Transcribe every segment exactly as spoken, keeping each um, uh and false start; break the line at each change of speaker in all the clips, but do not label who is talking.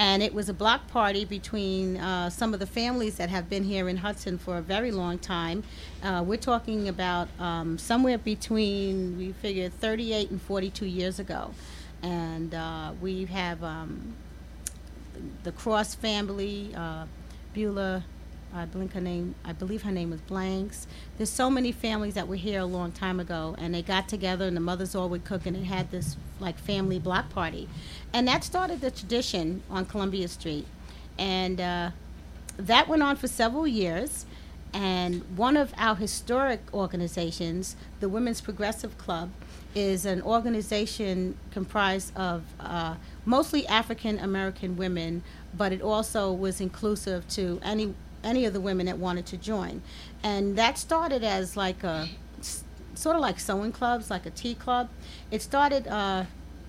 And it was a block party between uh, some of the families that have been here in Hudson for a very long time. Uh, we're talking about um, somewhere between, we figure, thirty-eight and forty-two years ago. And uh, we have um, the Cross family, uh, Beulah, I believe her name. I believe her name was Blanks. There's so many families that were here a long time ago, and they got together, and the mothers all would cook, and they had this like family block party, and that started the tradition on Columbia Street, and uh, that went on for several years. And one of our historic organizations, the Women's Progressive Club, is an organization comprised of uh, mostly African American women, but it also was inclusive to any any of the women that wanted to join. And that started as like a, sort of like sewing clubs, like a tea club. It started uh,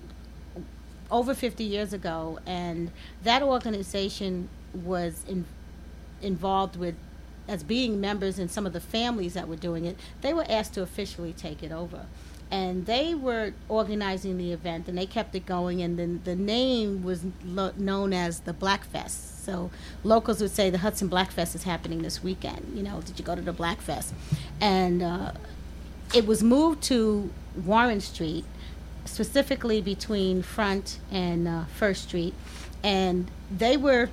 over fifty years ago, and that organization was in, involved with, as being members in some of the families that were doing it, they were asked to officially take it over. And they were organizing the event, and they kept it going, and then the name was lo- known as the Black Fest. So locals would say the Hudson Black Fest is happening this weekend. You know, did you go to the Black Fest? And uh, it was moved to Warren Street, specifically between Front and uh, First Street. And they were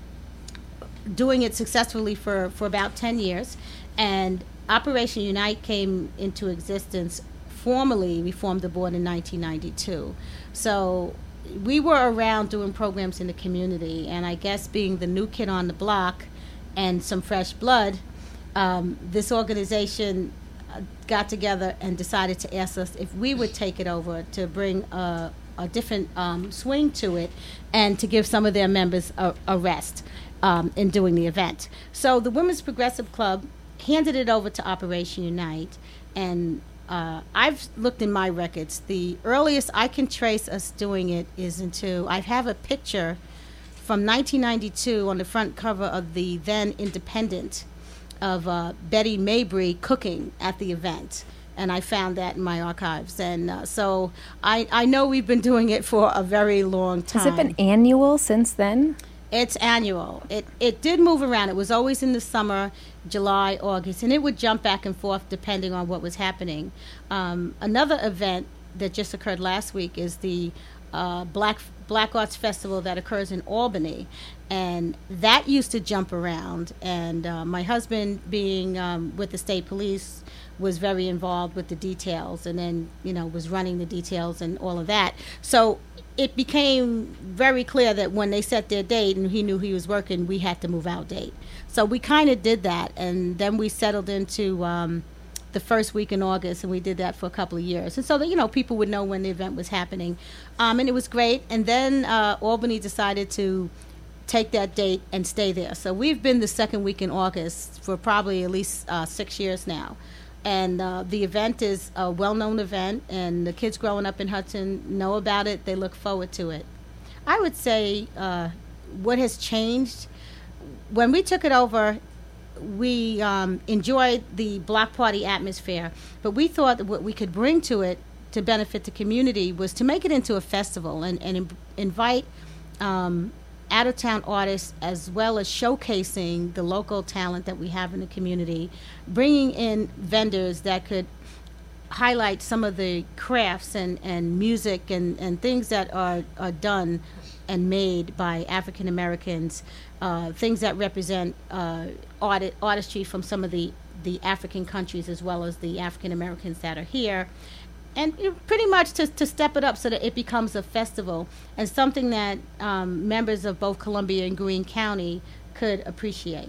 doing it successfully for, for about ten years. And Operation Unite came into existence formally. We formed the board in nineteen ninety-two. So we were around doing programs in the community, and I guess being the new kid on the block and some fresh blood, um, this organization uh, got together and decided to ask us if we would take it over to bring a, a different um, swing to it and to give some of their members a, a rest um, in doing the event. So the Women's Progressive Club handed it over to Operation Unite, and Uh, I've looked in my records. The earliest I can trace us doing it is into, I have a picture from nineteen ninety-two on the front cover of the then Independent of uh, Betty Mabry cooking at the event. And I found that in my archives. And uh, so I, I know we've been doing it for a very long time.
Has it been annual since then?
It's annual. It it did move around. It was always in the summer, July, August, and it would jump back and forth depending on what was happening. Um, another event that just occurred last week is the uh, Black Black Arts Festival that occurs in Albany, and that used to jump around. And uh, my husband, being um, with the state police, was very involved with the details, and then you know was running the details and all of that. So it became very clear that when they set their date and he knew he was working, we had to move our date. So we kind of did that, and then we settled into um, the first week in August, and we did that for a couple of years. And so that, you know, people would know when the event was happening. Um, and it was great. And then uh, Albany decided to take that date and stay there. So we've been the second week in August for probably at least uh, six years now. And uh, the event is a well-known event, and the kids growing up in Hudson know about it. They look forward to it. I would say uh, what has changed, when we took it over, we um, enjoyed the block party atmosphere, but we thought that what we could bring to it to benefit the community was to make it into a festival and, and in- invite um, out-of-town artists, as well as showcasing the local talent that we have in the community, bringing in vendors that could highlight some of the crafts and, and music and, and things that are, are done and made by African Americans, uh, things that represent uh, art, artistry from some of the, the African countries, as well as the African Americans that are here. And you know, pretty much to, to step it up so that it becomes a festival and something that um, members of both Columbia and Greene County could appreciate.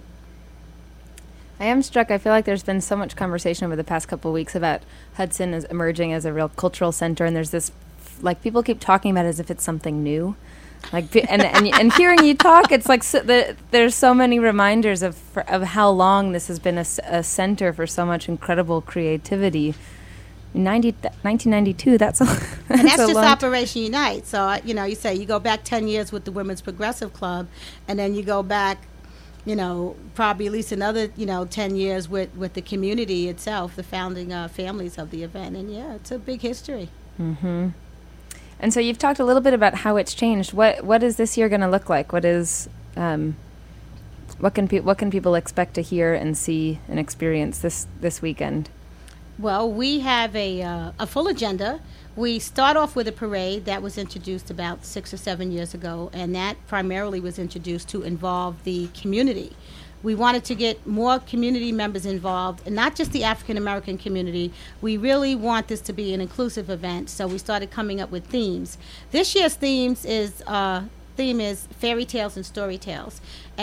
I am struck. I feel like there's been so much conversation over the past couple of weeks about Hudson as emerging as a real cultural center, and there's this, like, people keep talking about it as if it's something new. Like, and and, and hearing you talk, it's like so the, there's so many reminders of of how long this has been a, a center for so much incredible creativity. ninety, nineteen ninety-two, that's a that's
And that's
a
just
long
Operation Unite. So, uh, you know, you say you go back ten years with the Women's Progressive Club, and then you go back, you know, probably at least another, you know, ten years with, with the community itself, the founding uh, families of the event. And, yeah, it's a big history.
Mm-hmm. And so you've talked a little bit about how it's changed. What what is this year going to look like? What is um, what can pe- what can people expect to hear and see and experience this this weekend?
Well, we have a uh, a full agenda. We start off with a parade that was introduced about six or seven years ago, and that primarily was introduced to involve the community. We wanted to get more community members involved, and not just the African American community. We really want this to be an inclusive event, so we started coming up with themes. This year's themes is uh, theme is fairy tales and story tales,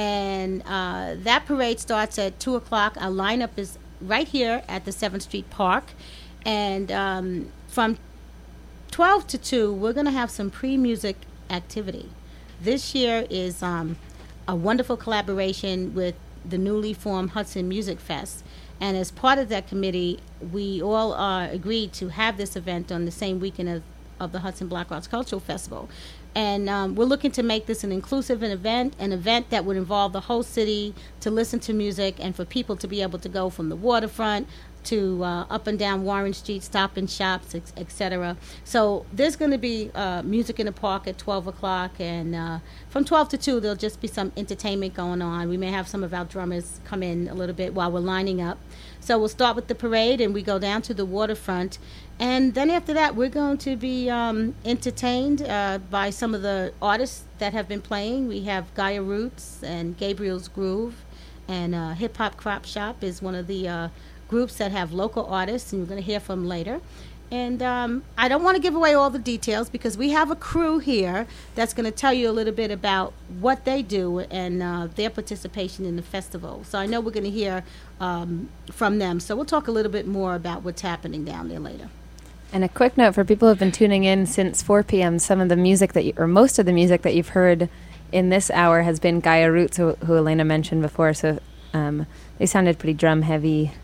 and uh, that parade starts at two o'clock. Our lineup is right here at the seventh Street Park, and um, from twelve to two, we're going to have some pre-music activity. This year is um, a wonderful collaboration with the newly formed Hudson Music Fest. And as part of that committee, we all uh, agreed to have this event on the same weekend of, of the Hudson Black Arts Cultural Festival. And um, we're looking to make this an inclusive event, an event that would involve the whole city to listen to music and for people to be able to go from the waterfront to uh, up and down Warren Street, stop and shops, et cetera. So there's going to be uh, music in the park at twelve o'clock, and uh, from twelve to two, there'll just be some entertainment going on. We may have some of our drummers come in a little bit while we're lining up. So we'll start with the parade, and we go down to the waterfront. And then after that, we're going to be um, entertained uh, by some of the artists that have been playing. We have Gaia Roots and Gabriel's Groove, and uh, Hip Hop Crop Shop is one of the uh, groups that have local artists, and you're going to hear from later. And um, I don't want to give away all the details because we have a crew here that's going to tell you a little bit about what they do and uh, their participation in the festival. So I know we're going to hear um, from them. So we'll talk a little bit more about what's happening down there later.
And a quick note for people who have been tuning in since four p.m., some of the music that you, or most of the music that you've heard in this hour has been Gaia Roots, who, who Elena mentioned before. So um, they sounded pretty drum heavy.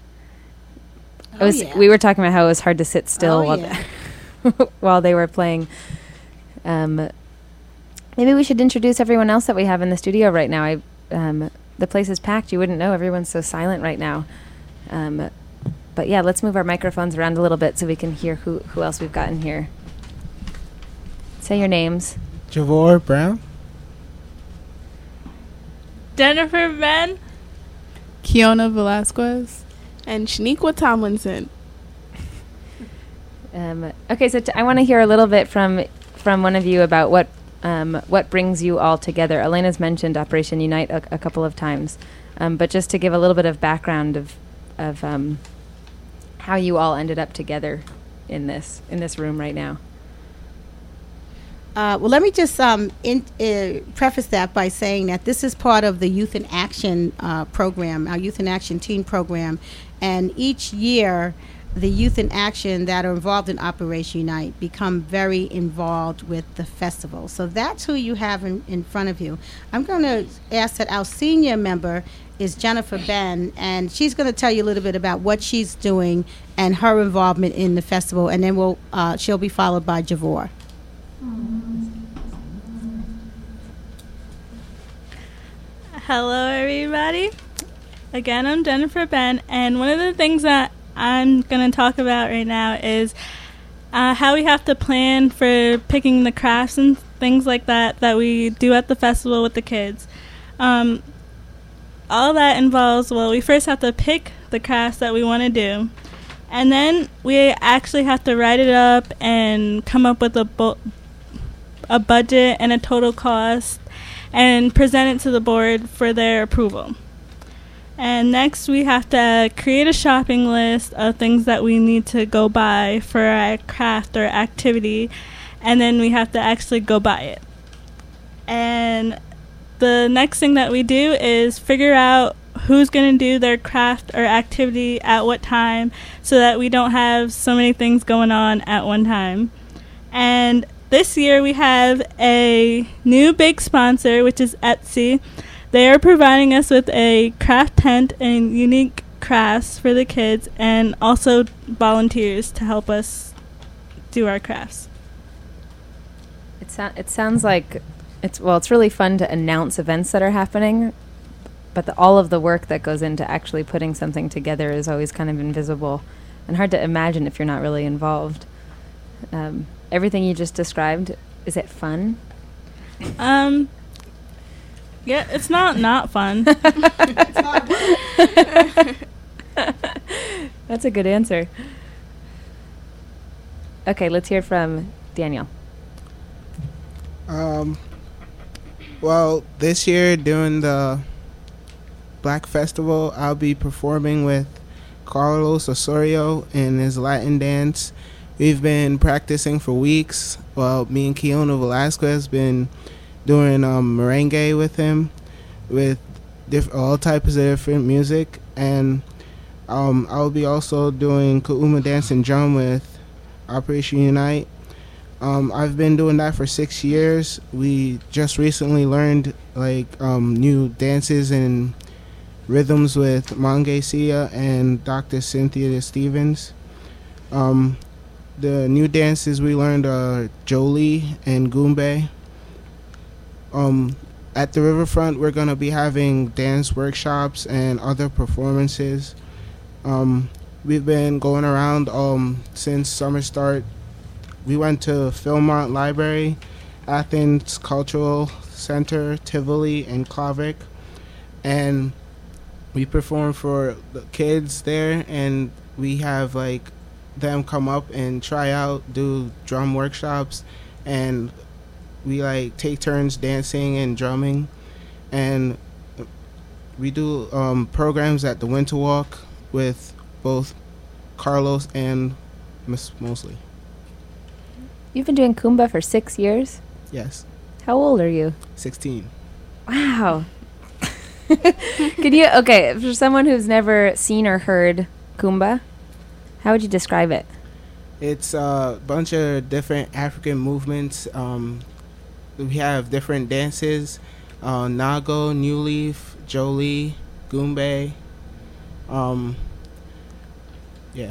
It was,
oh, yeah.
We were talking about how it was hard to sit still
oh,
while,
yeah.
while they were playing. Um, maybe we should introduce everyone else that we have in the studio right now. I, um, the place is packed. You wouldn't know. Everyone's so silent right now. Um, but yeah, let's move our microphones around a little bit so we can hear who, who else we've got in here. Say your names.
Javor Brown.
Jennifer Ben.
Kiona Velasquez. And Shaniqua Tomlinson.
Um, okay, so t- I want to hear a little bit from from one of you about what um, what brings you all together. Elena's mentioned Operation Unite a, a couple of times, um, but just to give a little bit of background of of um, how you all ended up together in this in this room right now.
Uh, well, let me just um, in, uh, preface that by saying that this is part of the Youth in Action uh, program, our Youth in Action teen program. And each year, the Youth in Action that are involved in Operation Unite become very involved with the festival. So that's who you have in, in front of you. I'm going to ask that our senior member is Jennifer Ben, and she's going to tell you a little bit about what she's doing and her involvement in the festival, and then we'll uh, she'll be followed by Javor.
Hello, everybody. Again, I'm Jennifer Ben, and one of the things that I'm going to talk about right now is uh, how we have to plan for picking the crafts and things like that that we do at the festival with the kids. Um, all that involves, well, we first have to pick the crafts that we want to do, and then we actually have to write it up and come up with a bu- a budget and a total cost and present it to the board for their approval. And next we have to create a shopping list of things that we need to go buy for our craft or activity, and then we have to actually go buy it. And the next thing that we do is figure out who's going to do their craft or activity at what time so that we don't have so many things going on at one time. And this year we have a new big sponsor, which is Etsy. They are providing us with a craft tent and unique crafts for the kids, and also volunteers to help us do our crafts.
It, so- it sounds like it's well. It's really fun to announce events that are happening, but the, all of the work that goes into actually putting something together is always kind of invisible and hard to imagine if you're not really involved. Um, everything you just described, is it fun?
Um, yeah, it's not not fun.
That's a good answer. Okay, let's hear from Daniel.
Um, well, this year during the Black Festival, I'll be performing with Carlos Osorio in his Latin dance. We've been practicing for weeks. Well, me and Kiona Velasquez been doing um, merengue with him, with diff- all types of different music, and um, I'll be also doing Kuuma dance and drum with Operation Unite. Um, I've been doing that for six years. We just recently learned like um, new dances and rhythms with Mange Sia and Doctor Cynthia Stevens. Um, the new dances we learned are Jolie and Goombay. Um, at the Riverfront, we're going to be having dance workshops and other performances. Um, we've been going around um, since summer start. We went to Philmont Library, Athens Cultural Center, Tivoli, and Klavic, and we perform for the kids there, and we have like them come up and try out, do drum workshops, and we like take turns dancing and drumming, and we do um, programs at the Winter Walk with both Carlos and Miss Mosley.
You've been doing Kuumba for six years?
Yes.
How old are you?
sixteen.
Wow. Could you, okay, for someone who's never seen or heard Kuumba, how would you describe it?
It's a bunch of different African movements. Um, we have different dances, uh, Nago, New Leaf, Jolie, Goombay. Um, yeah.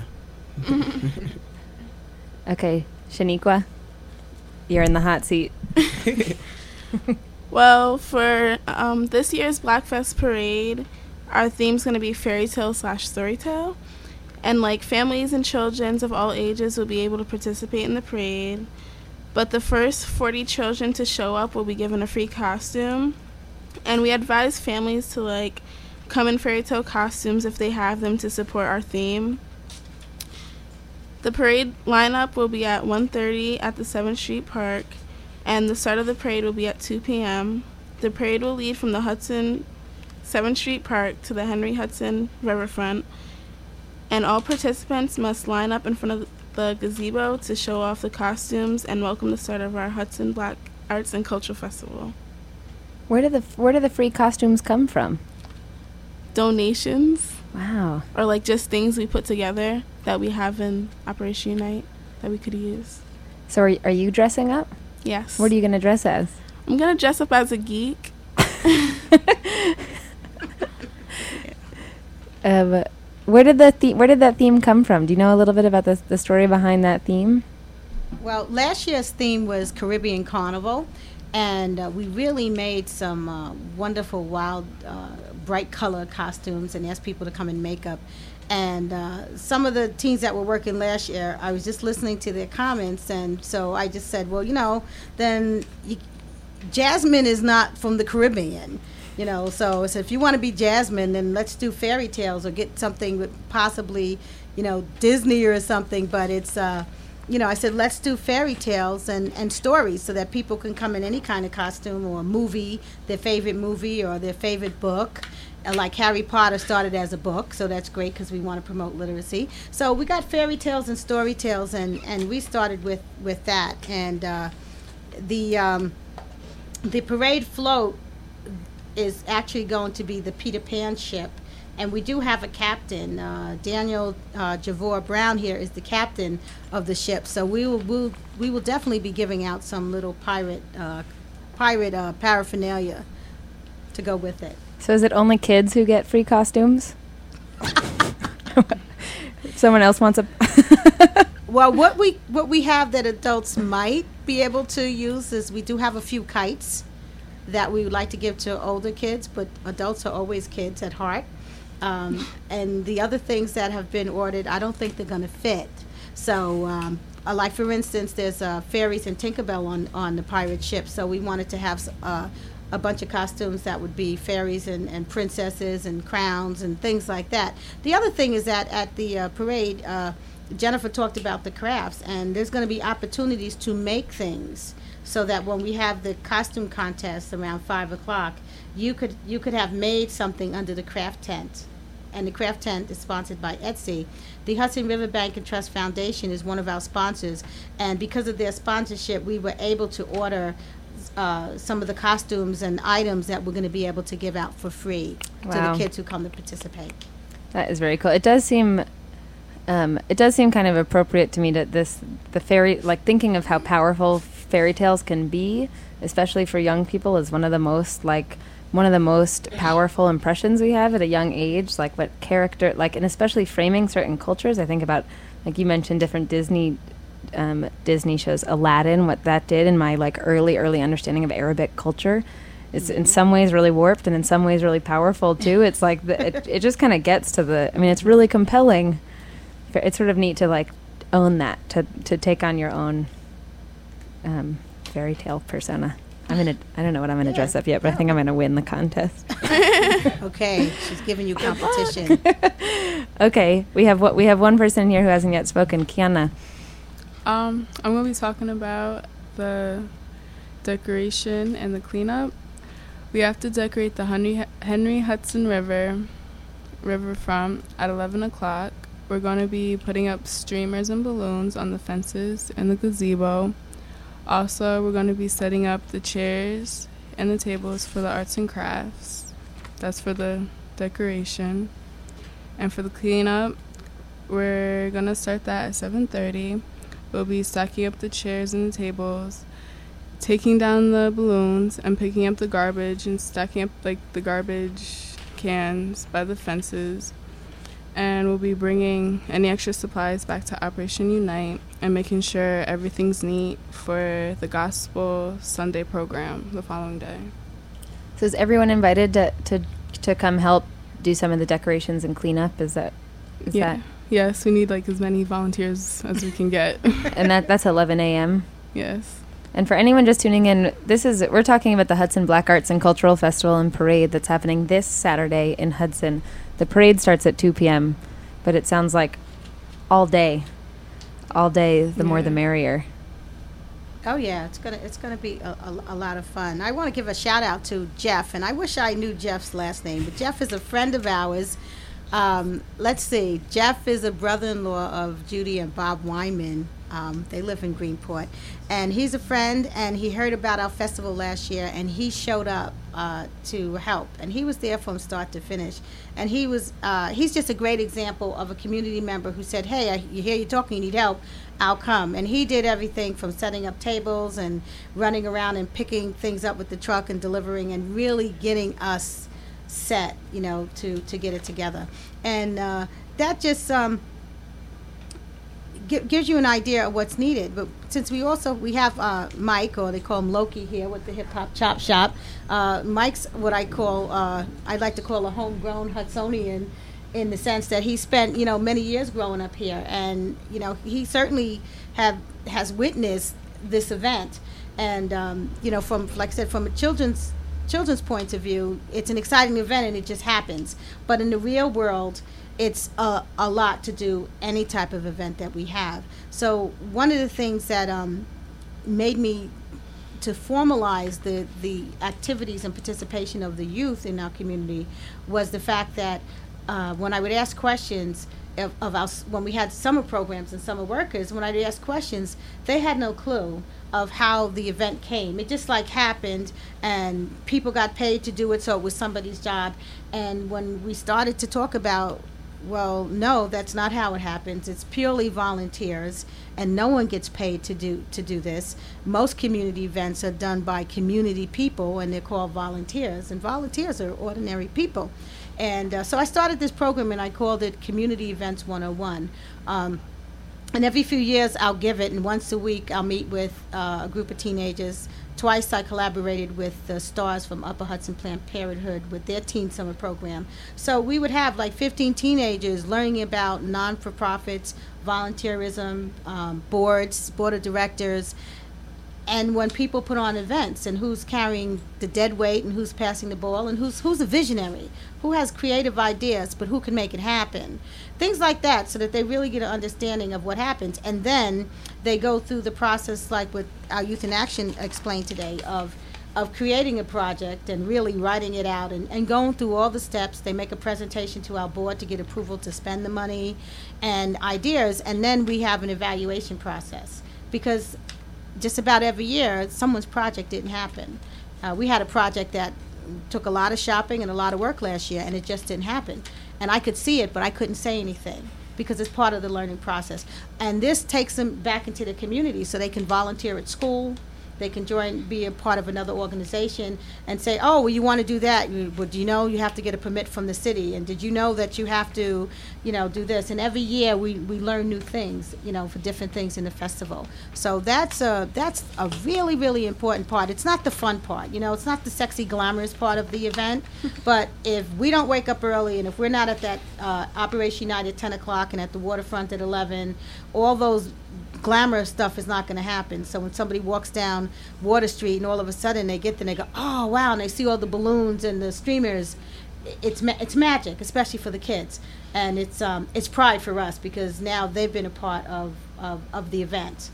Okay, Shaniqua, you're in the hot seat.
Well, for um, this year's Blackfest Parade, our theme's going to be fairy tale slash storytale. And, like, families and children of all ages will be able to participate in the parade. But the first forty children to show up will be given a free costume. And we advise families to, like, come in fairy tale costumes if they have them to support our theme. The parade lineup will be at one thirty at the seventh Street Park, and the start of the parade will be at two p.m. The parade will lead from the Hudson seventh Street Park to the Henry Hudson Riverfront, and all participants must line up in front of the gazebo to show off the costumes and welcome the start of our Hudson Black Arts and Cultural Festival.
Where do the where do the free costumes come from?
Donations.
Wow.
Or like just things we put together that we have in Operation Unite that we could use.
So are, are you dressing up?
Yes.
What are you going to dress as?
I'm going to dress up as a geek.
um, where did the, the where did that theme come from? Do you know a little bit about the the story behind that theme?
Well, last year's theme was Caribbean Carnival, and uh, we really made some uh, wonderful, wild, uh, bright color costumes and asked people to come in makeup. And uh, some of the teens that were working last year, I was just listening to their comments, and so I just said, well, you know, then you, Jasmine is not from the Caribbean, you know, so I said, if you want to be Jasmine, then let's do fairy tales or get something with possibly, you know, Disney or something, but it's, uh, you know, I said, let's do fairy tales and, and stories so that people can come in any kind of costume or movie, their favorite movie or their favorite book. Uh, like Harry Potter started as a book, so that's great because we want to promote literacy. So we got fairy tales and story tales, and, and we started with, with that. And uh, the um, the parade float is actually going to be the Peter Pan ship. And we do have a captain. Uh, Daniel uh, Javor Brown here is the captain of the ship. So we will we'll, we will definitely be giving out some little pirate uh, pirate uh, paraphernalia to go with it.
So is it only kids who get free costumes? Someone else wants a.
Well, what we what we have that adults might be able to use is we do have a few kites that we would like to give to older kids, but adults are always kids at heart. Um, and the other things that have been ordered, I don't think they're going to fit. So um, uh, like for instance, there's uh, fairies and Tinkerbell on, on the pirate ship, so we wanted to have uh, a bunch of costumes that would be fairies and, and princesses and crowns and things like that. The other thing is that at the uh, parade, uh, Jennifer talked about the crafts, and there's going to be opportunities to make things so that when we have the costume contest around five o'clock, you could you could have made something under the craft tent. And the craft tent is sponsored by Etsy. The Hudson River Bank and Trust Foundation is one of our sponsors, and because of their sponsorship, we were able to order uh, some of the costumes and items that we're going to be able to give out for free
Wow.
to the kids who come to participate.
That is very cool. It does seem, um, it does seem kind of appropriate to me that this, the fairy, like thinking of how powerful fairy tales can be, especially for young people, is one of the most like one of the most powerful impressions we have at a young age. Like what character, like, and especially framing certain cultures. I think about, like you mentioned, different Disney. Um, Disney shows, Aladdin, what that did in my like early, early understanding of Arabic culture. It's in some ways really warped and in some ways really powerful too. It's like the, it, it just kind of gets to the. I mean, it's really compelling. It's sort of neat to like own that, to to take on your own um, fairy tale persona. I'm gonna. I don't know what I'm gonna
Yeah.
dress up yet, but I think I'm gonna win the contest.
Okay, she's giving you competition.
Okay, we have what we have one person here who hasn't yet spoken. Kiana.
Um, I'm going to be talking about the decoration and the cleanup. We have to decorate the Henry, Henry Hudson River riverfront at eleven o'clock. We're going to be putting up streamers and balloons on the fences and the gazebo. Also, we're going to be setting up the chairs and the tables for the arts and crafts. That's for the decoration. And for the cleanup, we're going to start that at seven thirty. We'll be stacking up the chairs and the tables, taking down the balloons and picking up the garbage and stacking up like the garbage cans by the fences. And we'll be bringing any extra supplies back to Operation Unite and making sure everything's neat for the Gospel Sunday program the following day.
So is everyone invited to to to come help do some of the decorations and cleanup? Is that is
Yeah.
that
Yes, we need like as many volunteers as we can get.
and that that's eleven a.m.
Yes.
And for anyone just tuning in, this is we're talking about the Hudson Black Arts and Cultural Festival and Parade that's happening this Saturday in Hudson. The parade starts at two p.m., but it sounds like all day, all day. The more the
Yeah.
merrier.
Oh yeah, it's gonna it's gonna be a, a, a lot of fun. I want to give a shout out to Jeff, and I wish I knew Jeff's last name, but Jeff is a friend of ours. Um, let's see, Jeff is a brother-in-law of Judy and Bob Weinman. Um, they live in Greenport, and he's a friend, and he heard about our festival last year, and he showed up uh, to help, and he was there from start to finish. And he was uh, he's just a great example of a community member who said, hey, I you hear you talking, you need help, I'll come. And he did everything from setting up tables and running around and picking things up with the truck and delivering and really getting us set, you know, to, to get it together. And uh, that just um, gi- gives you an idea of what's needed. But since we also, we have uh, Mike, or they call him Loki here with the Hip Hop Chop Shop. Uh, Mike's what I call, uh, I'd like to call a homegrown Hudsonian, in the sense that he spent, you know, many years growing up here. And, you know, he certainly have has witnessed this event. And, um, you know, from, like I said, from a children's children's point of view, it's an exciting event and it just happens. But in the real world, it's a, a lot to do any type of event that we have. So one of the things that um, made me to formalize the, the activities and participation of the youth in our community was the fact that uh, when I would ask questions of, of our, when we had summer programs and summer workers, when I'd ask questions, they had no clue of how the event came. It just like happened, and people got paid to do it, so it was somebody's job. And when we started to talk about, well, no, that's not how it happens. It's purely volunteers, and no one gets paid to do to do this. Most community events are done by community people, and they're called volunteers, and volunteers are ordinary people. And uh, so I started this program, and I called it Community Events one oh one. Um, And every few years I'll give it, and once a week I'll meet with uh, a group of teenagers Twice I collaborated with the stars from Upper Hudson Planned Parenthood with their teen summer program. So we would have like fifteen teenagers learning about non-for-profits, volunteerism, um, boards, board of directors, and when people put on events, and who's carrying the dead weight, and who's passing the ball, and who's who's a visionary, who has creative ideas, but who can make it happen. Things like that, so that they really get an understanding of what happens. And then they go through the process, like what our Youth in Action explained today, of of creating a project and really writing it out and, and going through all the steps. They make a presentation to our board to get approval to spend the money and ideas, and then we have an evaluation process. Because just about every year, someone's project didn't happen. Uh, we had a project that took a lot of shopping and a lot of work last year, and it just didn't happen. And I could see it, but I couldn't say anything because it's part of the learning process. And this takes them back into the community so they can volunteer at school. They can join, be a part of another organization and say, oh, well, you want to do that. You, well, do you know you have to get a permit from the city? And did you know that you have to, you know, do this? And every year we, we learn new things, you know, for different things in the festival. So that's a, that's a really, really important part. It's not the fun part, you know, it's not the sexy, glamorous part of the event. But if we don't wake up early and if we're not at that uh, Operation Night at ten o'clock and at the waterfront at eleven, all those glamorous stuff is not going to happen. So when somebody walks down Water Street and all of a sudden they get there and they go, oh wow, and they see all the balloons and the streamers, it's ma- it's magic, especially for the kids. And it's um it's pride for us because now they've been a part of of, of the event.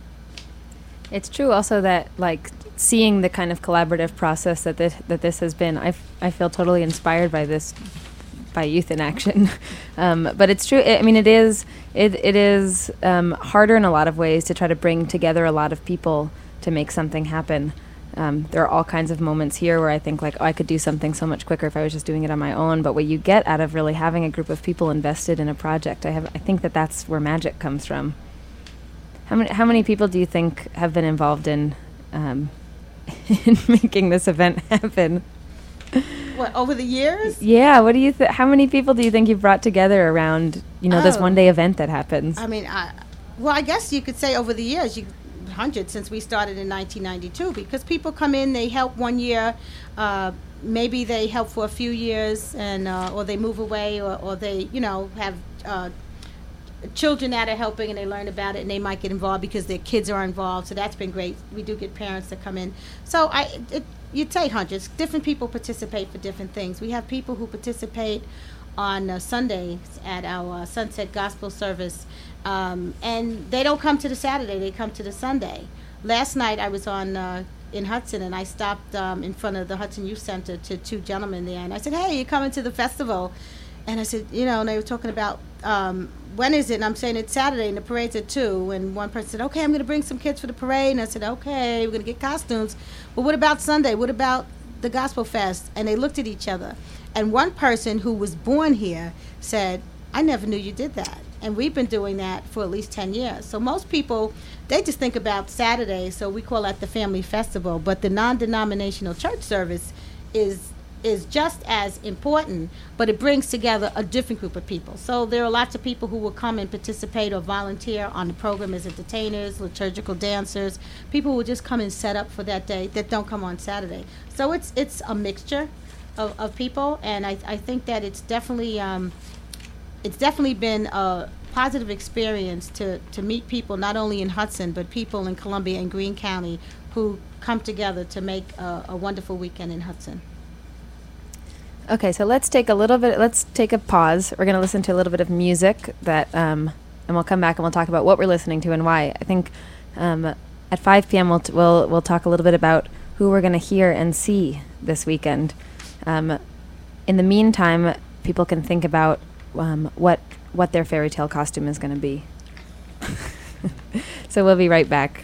It's true also that, like, seeing the kind of collaborative process that this that this has been, I f- I feel totally inspired by this, by Youth in Action. um, but it's true. It, I mean, it is it it is um, harder in a lot of ways to try to bring together a lot of people to make something happen. Um, there are all kinds of moments here where I think, like, oh, I could do something so much quicker if I was just doing it on my own. But what you get out of really having a group of people invested in a project, I have I think that that's where magic comes from. How many how many people do you think have been involved in um, in making this event happen?
What, over the years?
Yeah. What do you? Th- how many people do you think you've brought together around, you know, oh. this one day event that happens?
I mean, I, well, I guess you could say over the years, you hundreds since we started in nineteen ninety-two, because people come in, they help one year, uh, maybe they help for a few years, and uh, or they move away, or, or they, you know, have uh, children that are helping and they learn about it and they might get involved because their kids are involved. So that's been great. We do get parents that come in. So I, it, you'd say hundreds. Different people participate for different things. We have people who participate on uh, Sundays at our uh, Sunset Gospel service, um, and they don't come to the Saturday, they come to the Sunday. Last night I was on uh, in Hudson, and I stopped um, in front of the Hudson Youth Center to two gentlemen there, and I said, hey, you're coming to the festival? And I said, you know, and they were talking about um, when is it? And I'm saying it's Saturday, and the parade's at two. And one person said, okay, I'm going to bring some kids for the parade. And I said, okay, we're going to get costumes. But what about Sunday? What about the Gospel Fest? And they looked at each other. And one person who was born here said, I never knew you did that. And we've been doing that for at least ten years. So most people, they just think about Saturday, so we call that the family festival. But the non-denominational church service is is just as important, but it brings together a different group of people. So there are lots of people who will come and participate or volunteer on the program as entertainers, liturgical dancers, people who will just come and set up for that day that don't come on Saturday. So it's it's a mixture of, of people, and I, I think that it's definitely um, it's definitely been a positive experience to, to meet people not only in Hudson, but people in Columbia and Greene County who come together to make a, a wonderful weekend in Hudson.
Okay, so let's take a little bit, let's take a pause. We're going to listen to a little bit of music that, um, and we'll come back and we'll talk about what we're listening to and why. I think um, at five p.m. we'll, t- we'll we'll talk a little bit about who we're going to hear and see this weekend. Um, in the meantime, people can think about um, what what their fairy tale costume is going to be. So we'll be right back.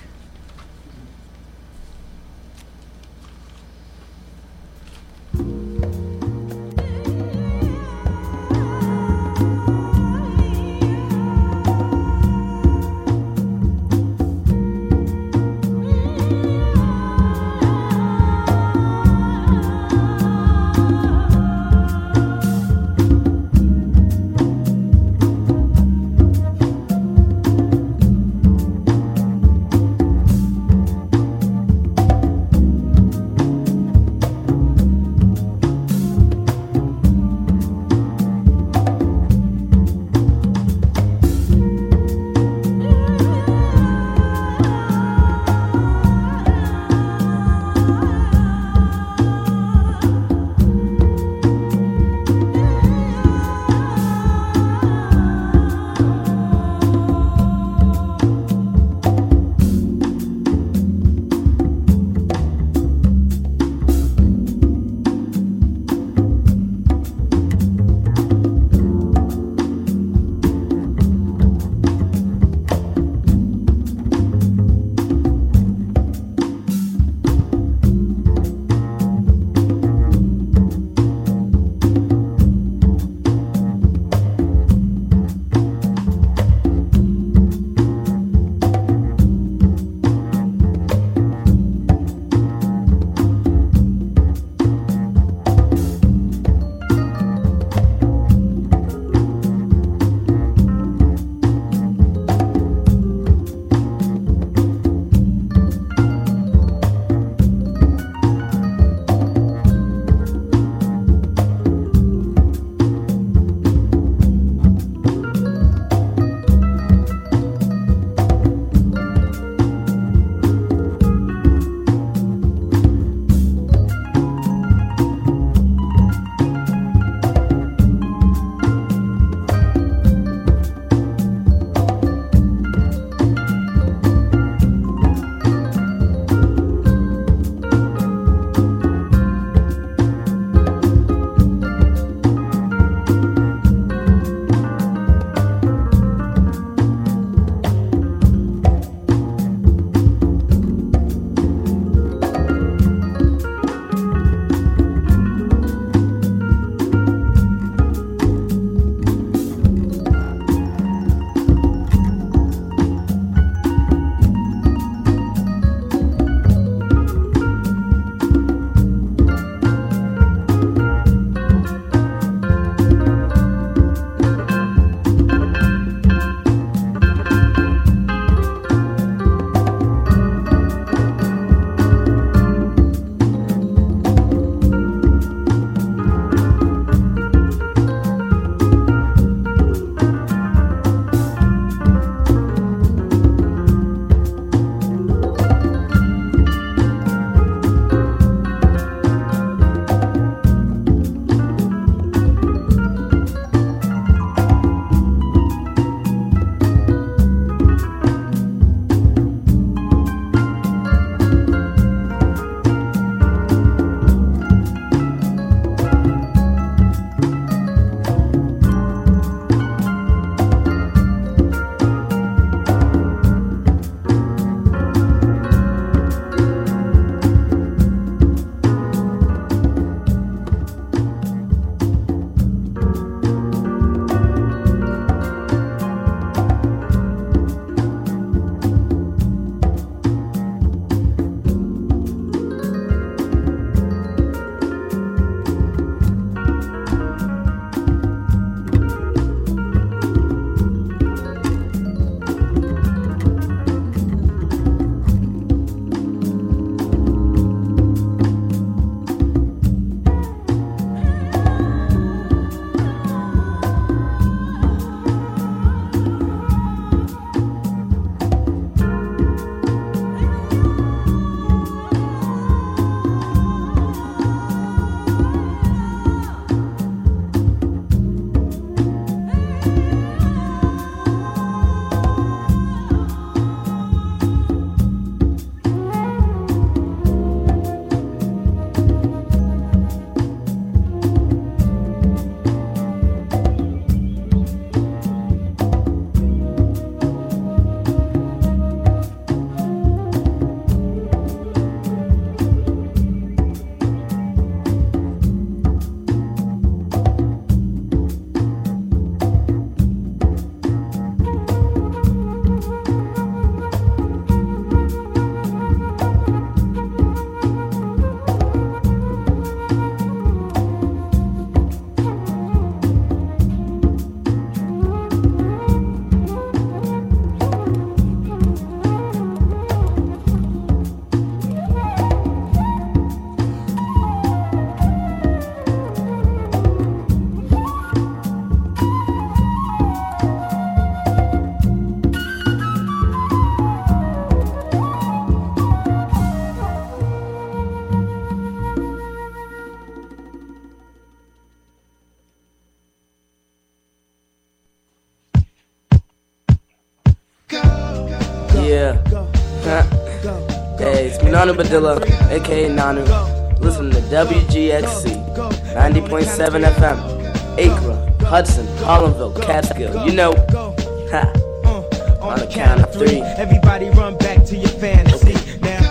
Yeah. Hey, it's me, Nanu Badilla, aka Nanu. Listen to W G X C, ninety point seven F M, Acra, Hudson, Harlemville, Catskill. You know. Ha. On the count of three.
Everybody run back to your fantasy now.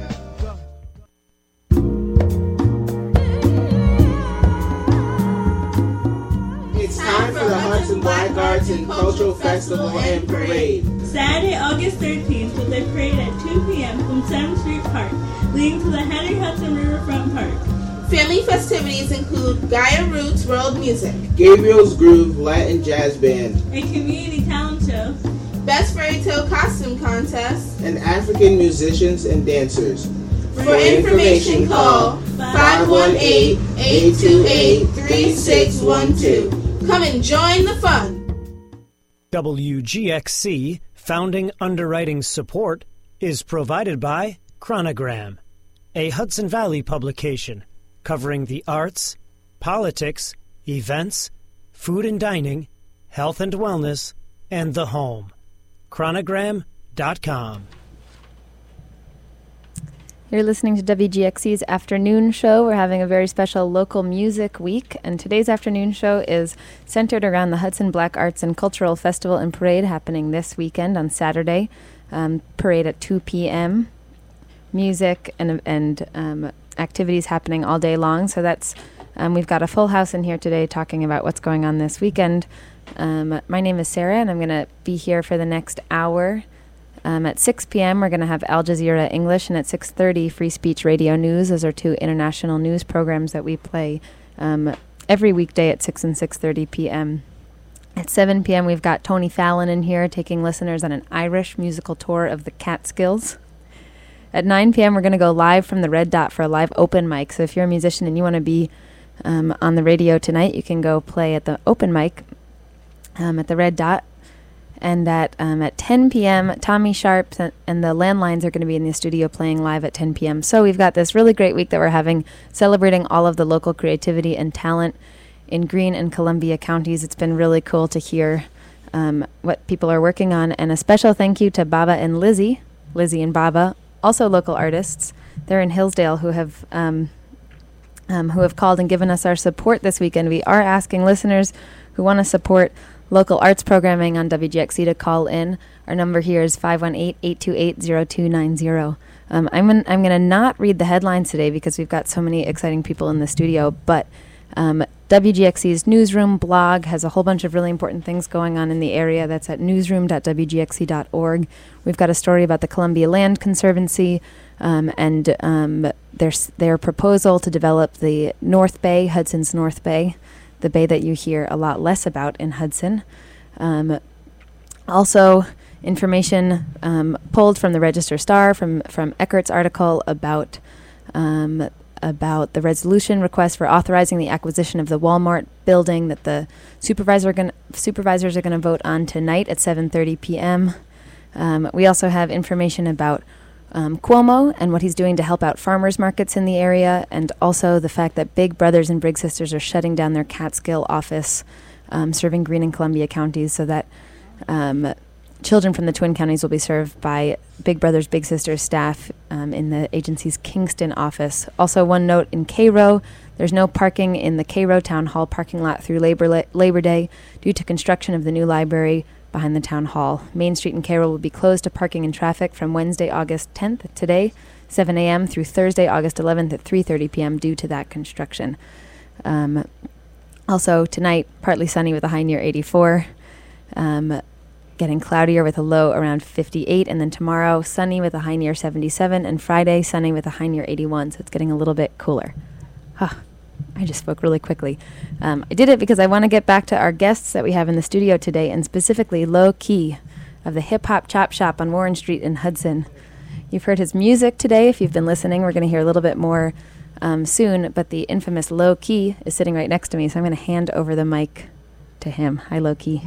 It's time for the Hudson Black Arts and Cultural Festival and Parade.
Saturday, August thirteenth, with a parade at two p.m. from seventh Street Park, leading to the Henry Hudson Riverfront Park.
Family festivities include Gaia Roots World Music,
Gabriel's Groove Latin Jazz Band,
a community talent show,
Best Fairy Tale Costume Contest,
and African musicians and dancers.
For information, call five one eight, eight two eight, three six one two. Come and join the fun.
W G X C founding underwriting support is provided by Chronogram, a Hudson Valley publication covering the arts, politics, events, food and dining, health and wellness, and the home. Chronogram dot com.
You're listening to W G X C's afternoon show. We're having a very special local music week, and today's afternoon show is centered around the Hudson Black Arts and Cultural Festival and Parade happening this weekend on Saturday. Um, parade at two p.m. Music and and um, activities happening all day long. So that's um, we've got a full house in here today talking about what's going on this weekend. Um, my name is Sarah, and I'm going to be here for the next hour. Um, at six p.m., we're going to have Al Jazeera English, and at six thirty, Free Speech Radio News. Those are two international news programs that we play um, every weekday at six and six thirty p.m. At seven p.m., we've got Tony Fallon in here taking listeners on an Irish musical tour of the Catskills. At nine p.m., we're going to go live from the Red Dot for a live open mic. So if you're a musician and you want to be um, on the radio tonight, you can go play at the open mic um, at the Red Dot. And at um, at ten p.m., Tommy Sharp and the Landlines are going to be in the studio playing live at ten p.m. So we've got this really great week that we're having, celebrating all of the local creativity and talent in Greene and Columbia counties. It's been really cool to hear um, what people are working on. And a special thank you to Baba and Lizzie, Lizzie and Baba, also local artists. They're in Hillsdale who have um, um, who have called and given us our support this weekend. We are asking listeners who want to support local arts programming on W G X C to call in. Our number here is five one eight, eight two eight, zero two nine zero. Um, I'm gonna, I'm going to not read the headlines today because we've got so many exciting people in the studio, but um, W G X C's newsroom blog has a whole bunch of really important things going on in the area. That's at newsroom dot w g x c dot org. We've got a story about the Columbia Land Conservancy um, and um, their, their proposal to develop the North Bay, Hudson's North Bay, the bay that you hear a lot less about in Hudson. Um, also, information um, pulled from the Register Star, from, from Eckert's article about um, about the resolution request for authorizing the acquisition of the Walmart building that the supervisor gonna, supervisors are going to vote on tonight at seven thirty p.m. Um, we also have information about Um, Cuomo and what he's doing to help out farmers markets in the area, and also the fact that Big Brothers and Big Sisters are shutting down their Catskill office um, serving Greene and Columbia counties, so that um, children from the Twin Counties will be served by Big Brothers Big Sisters staff um, in the agency's Kingston office. Also, one note in Cairo, there's no parking in the Cairo Town Hall parking lot through Labor, La- Labor Day due to construction of the new library behind the town hall. Main Street in Cairo will be closed to parking and traffic from Wednesday, August tenth, today, seven a.m. through Thursday, August eleventh at three thirty p.m. due to that construction. Um, also, tonight, partly sunny with a high near eighty-four, um, getting cloudier with a low around fifty-eight, and then tomorrow, sunny with a high near seventy-seven, and Friday, sunny with a high near eighty-one, so it's getting a little bit cooler. Huh. I just spoke really quickly. Um, I did it because I want to get back to our guests that we have in the studio today, and specifically Low Key of the Hip Hop Chop Shop on Warren Street in Hudson. You've heard his music today. If you've been listening, we're going to hear a little bit more um, soon, but the infamous Low Key is sitting right next to me, so I'm going to hand over the mic to him. Hi, Low Key.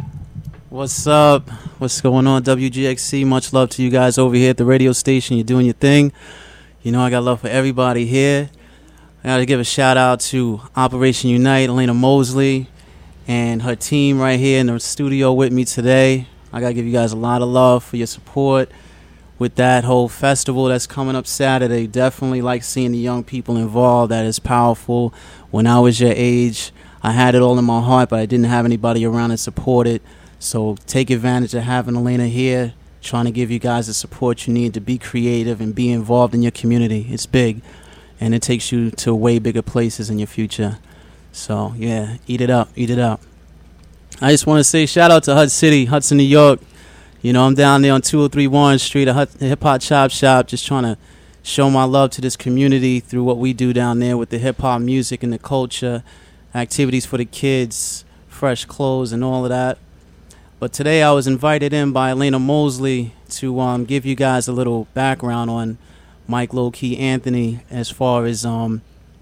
What's up? What's going on, W G X C? Much love to you guys over here at the radio station. You're doing your thing. You know I got love for everybody here. I got to give a shout out to Operation Unite, Elena Mosley, and her team right here in the studio with me today. I gotta give you guys a lot of love for your support with that whole festival that's coming up Saturday. Definitely like seeing the young people involved. That is powerful. When I was your age, I had it all in my heart, but I didn't have anybody around to support it. So take advantage of having Elena here, trying to give you guys the support you need to be creative and be involved in your community. It's big, and it takes you to way bigger places in your future. So, yeah, eat it up, eat it up. I just want to say shout out to Hud City, Hudson, New York. You know, I'm down there on two oh three Warren Street, a hip-hop chop shop, just trying to show my love to this community through what we do down there with the hip-hop music and the culture, activities for the kids, fresh clothes and all of that. But today I was invited in by Elena Mosley to um, give you guys a little background on Mike Low-Key Anthony as far as um,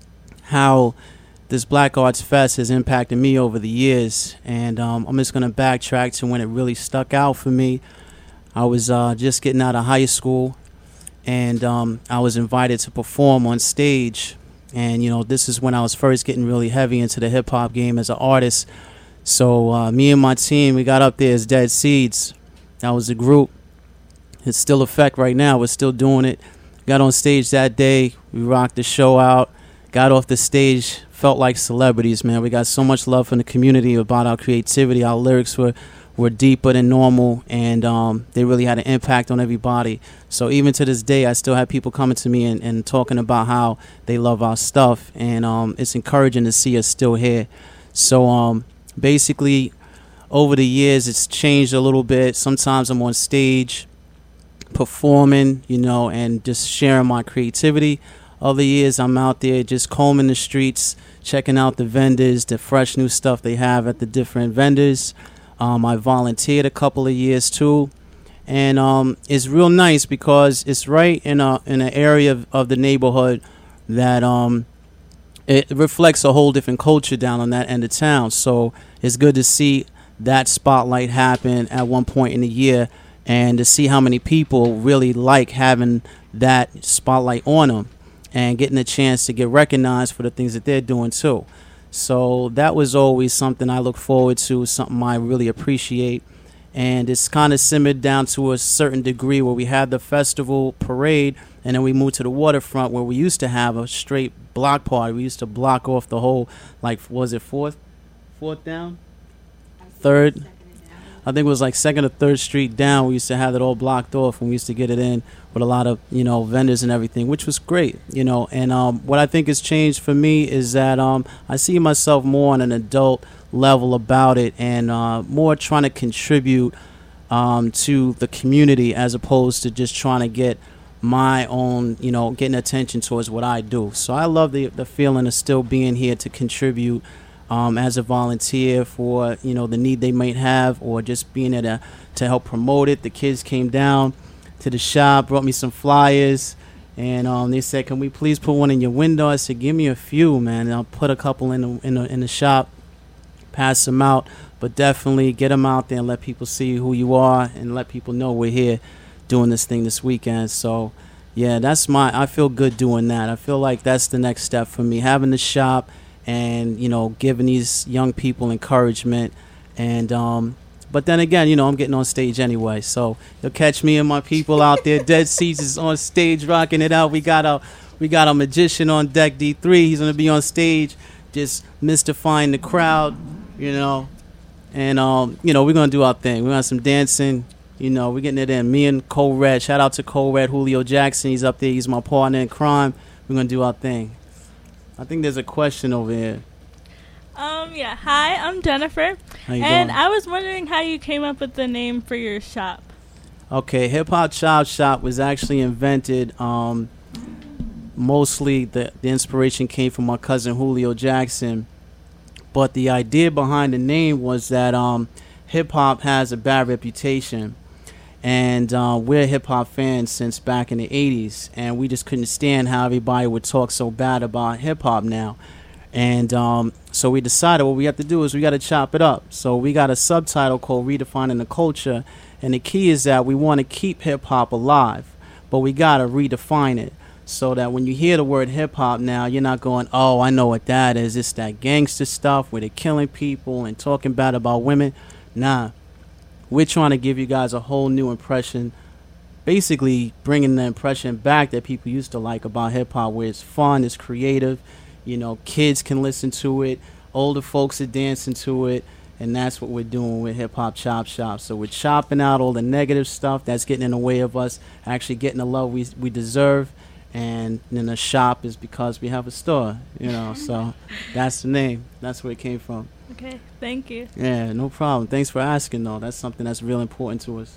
how this Black Arts Fest has impacted me over the years. And um, I'm just going to backtrack to when it really stuck out for me. I was uh, just getting out of high school, and um, I was invited to perform on stage. And, you know, this is when I was first getting really heavy into the hip-hop game as an artist. So uh, me and my team, we got up there as Dead Seeds. That was the group. It's still effect right now. We're still doing it. Got on stage that day. We rocked the show out. Got off the stage. Felt like celebrities, man. We got so much love from the community about our creativity. Our lyrics were, were deeper than normal, and um, they really had an impact on everybody. So even to this day, I still have people coming to me and, and talking about how they love our stuff, and um, it's encouraging to see us still here. So um, basically, over the years, it's changed a little bit. Sometimes I'm on stage performing, you know, and just sharing my creativity. Other years, I'm out there just combing the streets, checking out the vendors, the fresh new stuff they have at the different vendors. Um, I volunteered a couple of years too, and um, it's real nice because it's right in a in an area of, of the neighborhood that um, it reflects a whole different culture down on that end of town. So it's good to see that spotlight happen at one point in the year, and to see how many people really like having that spotlight on them and getting a chance to get recognized for the things that they're doing too. So that was always something I look forward to, something I really appreciate. And it's kind of simmered down to a certain degree where we had the festival parade, and then we moved to the waterfront where we used to have a straight block party. We used to block off the whole, like, was it fourth, fourth down? Third? I think it was like second or third street down. We used to have it all blocked off, and we used to get it in with a lot of, you know, vendors and everything, which was great, you know. And um, what I think has changed for me is that um, I see myself more on an adult level about it, and uh, more trying to contribute um, to the community as opposed to just trying to get my own, you know, getting attention towards what I do. So I love the the feeling of still being here to contribute Um, as a volunteer for, you know, the need they might have, or just being there to, to help promote it. The kids came down to the shop, brought me some flyers, and um, they said, "Can we please put one in your window?" I said, "Give me a few, man, and I'll put a couple in the, in the, in the shop, pass them out." But definitely get them out there and let people see who you are, and let people know we're here doing this thing this weekend. So, yeah, that's my, I feel good doing that. I feel like that's the next step for me, having the shop, and, you know, giving these young people encouragement. And um but then again, you know, I'm getting on stage anyway, so you'll catch me and my people out there. Dead Seeds is on stage rocking it out. We got a we got a magician on deck, D three. He's gonna be on stage just mystifying the crowd, you know. And um you know, we're gonna do our thing. We're gonna have some dancing, you know, we're getting it in. Me and Cole Red, shout out to Cole Red, Julio Jackson, he's up there, he's my partner in crime. We're gonna do our thing. I think there's a question over here.
Um, yeah. Hi, I'm Jennifer.
How you
and
doing?
I was wondering how you came up with the name for your shop.
Okay, Hip Hop Chop Shop was actually invented, um, mostly the, the inspiration came from my cousin Julio Jackson. But the idea behind the name was that um, hip-hop has a bad reputation. And uh, we're hip-hop fans since back in the eighties, and we just couldn't stand how everybody would talk so bad about hip-hop now. And um, so we decided what we have to do is we got to chop it up. So we got a subtitle called Redefining the Culture, and the key is that we want to keep hip-hop alive, but we got to redefine it so that when you hear the word hip-hop now, you're not going, oh, I know what that is. It's that gangster stuff where they're killing people and talking bad about women. Nah. we're trying to give you guys a whole new impression, basically bringing the impression back that people used to like about hip-hop, where it's fun, it's creative, you know, kids can listen to it, older folks are dancing to it, and that's what we're doing with Hip Hop Chop Shop. So we're chopping out all the negative stuff that's getting in the way of us actually getting the love we we deserve. And then the shop is because we have a store, you know, so that's the name. That's where it came from.
Okay, thank you.
Yeah, no problem. Thanks for asking, though. That's something that's real important to us.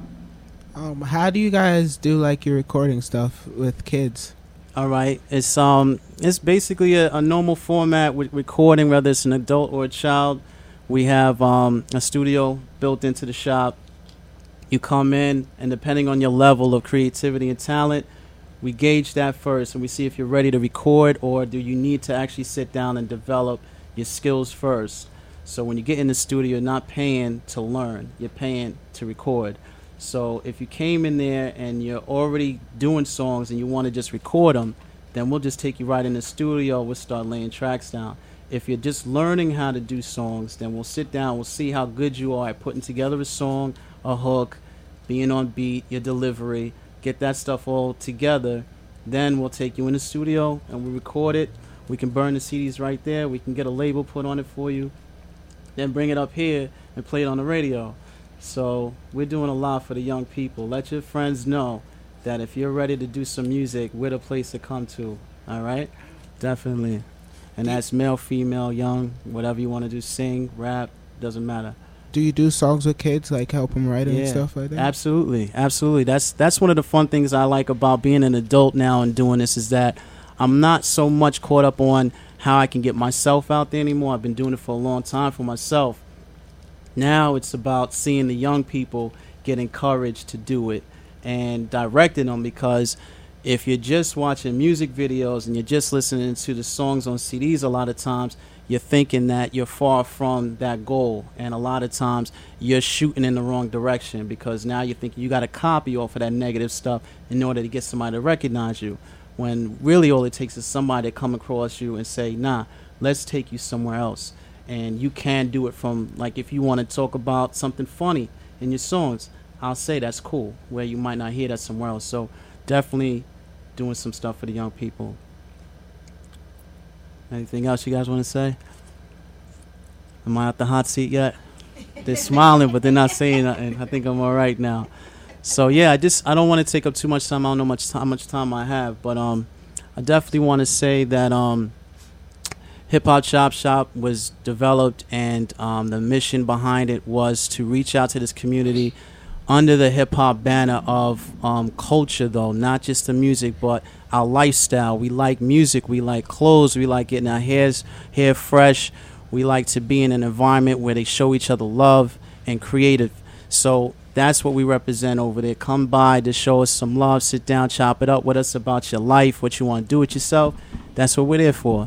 Um, how do you guys do like your recording stuff with kids?
All right, it's um, it's basically a, a normal format with recording, whether it's an adult or a child. We have um, a studio built into the shop. You come in, and depending on your level of creativity and talent, we gauge that first, and we see if you're ready to record, or do you need to actually sit down and develop your skills first. So when you get in the studio, you're not paying to learn, you're paying to record. So if you came in there and you're already doing songs and you want to just record them, then we'll just take you right in the studio, we'll start laying tracks down. If you're just learning how to do songs, then we'll sit down, we'll see how good you are at putting together a song, a hook, being on beat, your delivery, get that stuff all together. Then we'll take you in the studio and we record it. We can burn the C Ds right there. We can get a label put on it for you. Then bring it up here and play it on the radio. So we're doing a lot for the young people. Let your friends know that if you're ready to do some music, we're the place to come to. All right? Definitely. And that's male, female, young, whatever you want to do, sing, rap, doesn't matter.
Do you do songs with kids, like help them write them
Yeah,
and stuff like that?
Absolutely, absolutely. That's that's one of the fun things I like about being an adult now and doing this, is that I'm not so much caught up on how I can get myself out there anymore. I've been doing it for a long time for myself. Now it's about seeing the young people get encouraged to do it and directing them, because if you're just watching music videos and you're just listening to the songs on C Ds, a lot of times you're thinking that you're far from that goal, and a lot of times you're shooting in the wrong direction, because now you're thinking you got to copy off of that negative stuff in order to get somebody to recognize you, when really all it takes is somebody to come across you and say, nah, let's take you somewhere else. And you can do it from, like, if you want to talk about something funny in your songs, I'll say that's cool, where you might not hear that somewhere else. So definitely doing some stuff for the young people. Anything else you guys want to say? Am I at the hot seat yet? They're smiling, but they're not saying nothing. I think I'm all right now. So yeah, I just I don't want to take up too much time. I don't know much how much time I have, but um, I definitely want to say that um, Hip Hop Chop Shop was developed, and um, the mission behind it was to reach out to this community under the hip hop banner of um, culture, though, not just the music, but our lifestyle. We like music, we like clothes, we like getting our hairs hair fresh. We like to be in an environment where they show each other love and creative. So that's what we represent over there. Come by to show us some love, sit down, chop it up with us about your life, what you want to do with yourself. That's what we're there for.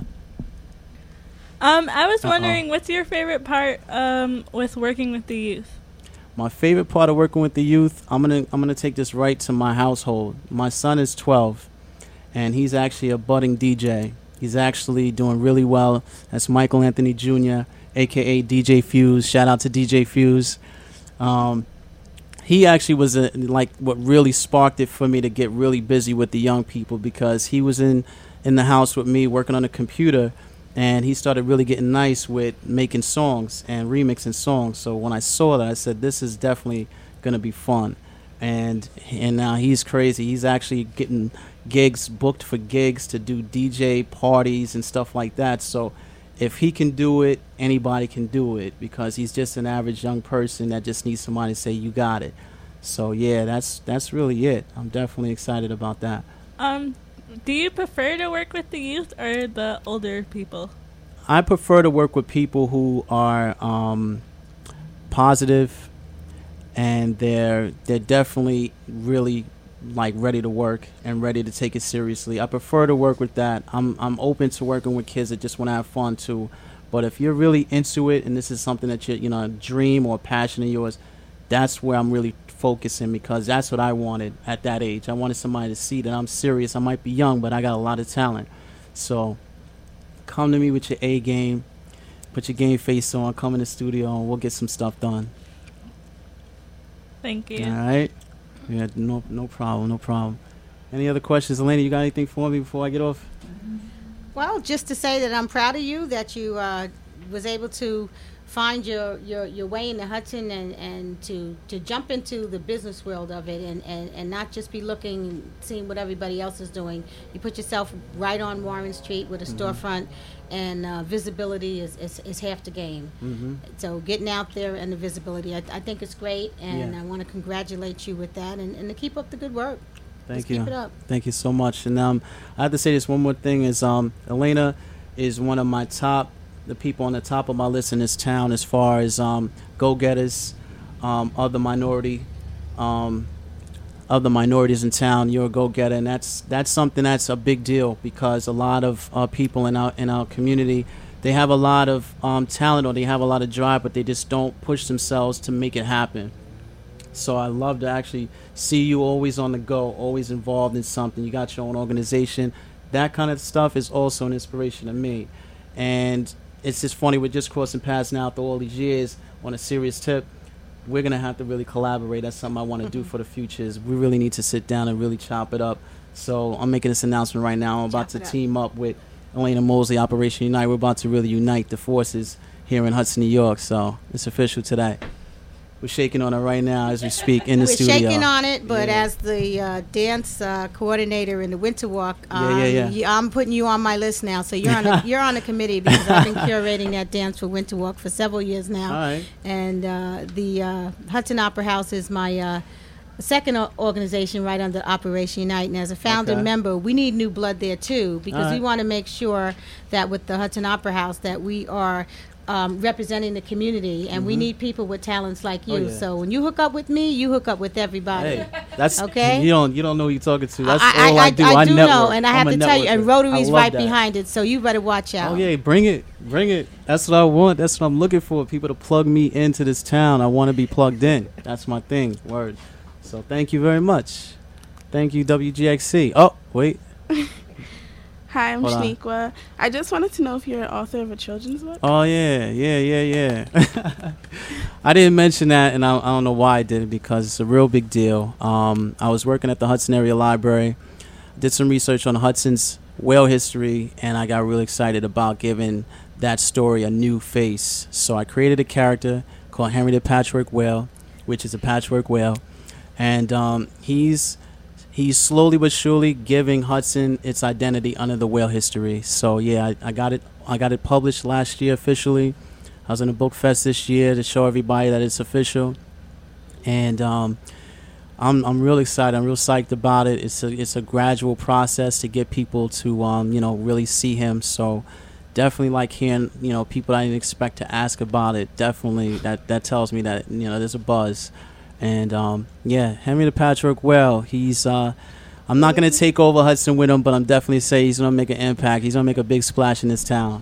Um, I was
Uh-oh.
wondering, what's your favorite part um, with working with the youth?
My favorite part of working with the youth, I'm gonna I'm gonna take this right to my household. My son is twelve, and he's actually a budding D J. He's actually doing really well. That's Michael Anthony Junior, aka D J Fuse. Shout out to D J Fuse. Um, he actually was a, like what really sparked it for me to get really busy with the young people, because he was in in the house with me working on a computer. And he started really getting nice with making songs and remixing songs. So when I saw that, I said, this is definitely going to be fun. And and now he's crazy. He's actually getting gigs, booked for gigs to do D J parties and stuff like that. So if he can do it, anybody can do it, because he's just an average young person that just needs somebody to say, you got it. So, yeah, that's that's really it. I'm definitely excited about that.
Um, do you prefer to work with the youth or the older people?
I prefer to work with people who are um, positive, and they're they're definitely really like ready to work and ready to take it seriously. I prefer to work with that. I'm I'm open to working with kids that just want to have fun too. But if you're really into it and this is something that you you know a dream or passion of yours, that's where I'm really focusing, because that's what I wanted at that age. I wanted somebody to see that I'm serious. I might be young, but I got a lot of talent. So come to me with your A game, put your game face on, come in the studio, and we'll get some stuff done.
Thank you.
All right. Yeah, no, no problem, no problem. Any other questions, Elena? You got anything for me before I get off?
Well, just to say that I'm proud of you that you uh, was able to find your, your, your way in the Hudson and, and to, to jump into the business world of it and, and, and not just be looking and seeing what everybody else is doing. You put yourself right on Warren Street with a mm-hmm. storefront, and uh, visibility is, is, is half the game. Mm-hmm. So getting out there and the visibility, I, I think it's great, and yeah. I want to congratulate you with that and, and to keep up the good work.
Thank
Just
you.
Keep it up.
Thank you so much. And um, I have to say this one more thing is um, Elena is one of my top, the people on the top of my list in this town as far as um, go-getters um, of the minority, um, of the minorities in town. You're a go-getter, and that's that's something that's a big deal because a lot of uh, people in our in our community, they have a lot of um, talent or they have a lot of drive, but they just don't push themselves to make it happen. So I love to actually see you always on the go, always involved in something. You got your own organization. That kind of stuff is also an inspiration to me. And it's just funny, we're just crossing paths now after all these years. On a serious tip, we're going to have to really collaborate. That's something I want to do for the future is we really need to sit down and really chop it up. So I'm making this announcement right now. I'm about to team up with Elena Mosley, Operation Unite. We're about to really unite the forces here in Hudson, New York. So it's official today. We're shaking on it right now as we speak in the
We're
studio.
We're shaking on it, but
yeah.
as the uh, dance uh, coordinator in the Winter Walk, um,
yeah, yeah, yeah.
You, I'm putting you on my list now. So you're on a, you're on the committee because I've been curating that dance for Winter Walk for several years now.
All right.
And uh, the uh, Hudson Opera House is my uh, second o- organization right under Operation Unite. And as a founder
Okay.
member, we need new blood there too because
All right.
we want to make sure that with the Hudson Opera House that we are Um, representing the community, and mm-hmm. we need people with talents like you.
Oh, yeah.
So when you hook up with me, you hook up with everybody.
Hey, that's
okay.
You don't you don't know who you're talking to. That's
I,
all
I,
I, do.
I, I do
network.
know, and I
I'm
have
a
to tell you, and
networker.
Rotary's
I love
right
that.
behind it, so you better watch out.
Oh yeah, bring it, bring it. That's what I want. That's what I'm looking for. People to plug me into this town. I want to be plugged in. That's my thing. Word. So thank you very much. Thank you, W G X C. Oh wait.
Hi, I'm
Hold on.
Shaniqua. I just wanted to know if you're an author of a children's book.
Oh yeah, yeah, yeah, yeah. I didn't mention that, and I, I don't know why I didn't because it's a real big deal. Um, I was working at the Hudson Area Library, did some research on Hudson's whale history, and I got really excited about giving that story a new face. So I created a character called Henry the Patchwork Whale, which is a patchwork whale, and um, he's he's slowly but surely giving Hudson its identity under the whale history. So yeah, I, I got it. I got it published last year officially. I was in a book fest this year to show everybody that it's official, and um, I'm I'm real excited. I'm real psyched about it. It's a it's a gradual process to get people to um, you know really see him. So definitely like hearing you know people I didn't expect to ask about it. Definitely that that tells me that you know there's a buzz. And um, yeah, Henry the Patchwork Whale. He's uh, I'm not gonna take over Hudson with him, but I'm definitely say he's gonna make an impact. He's gonna make a big splash in this town.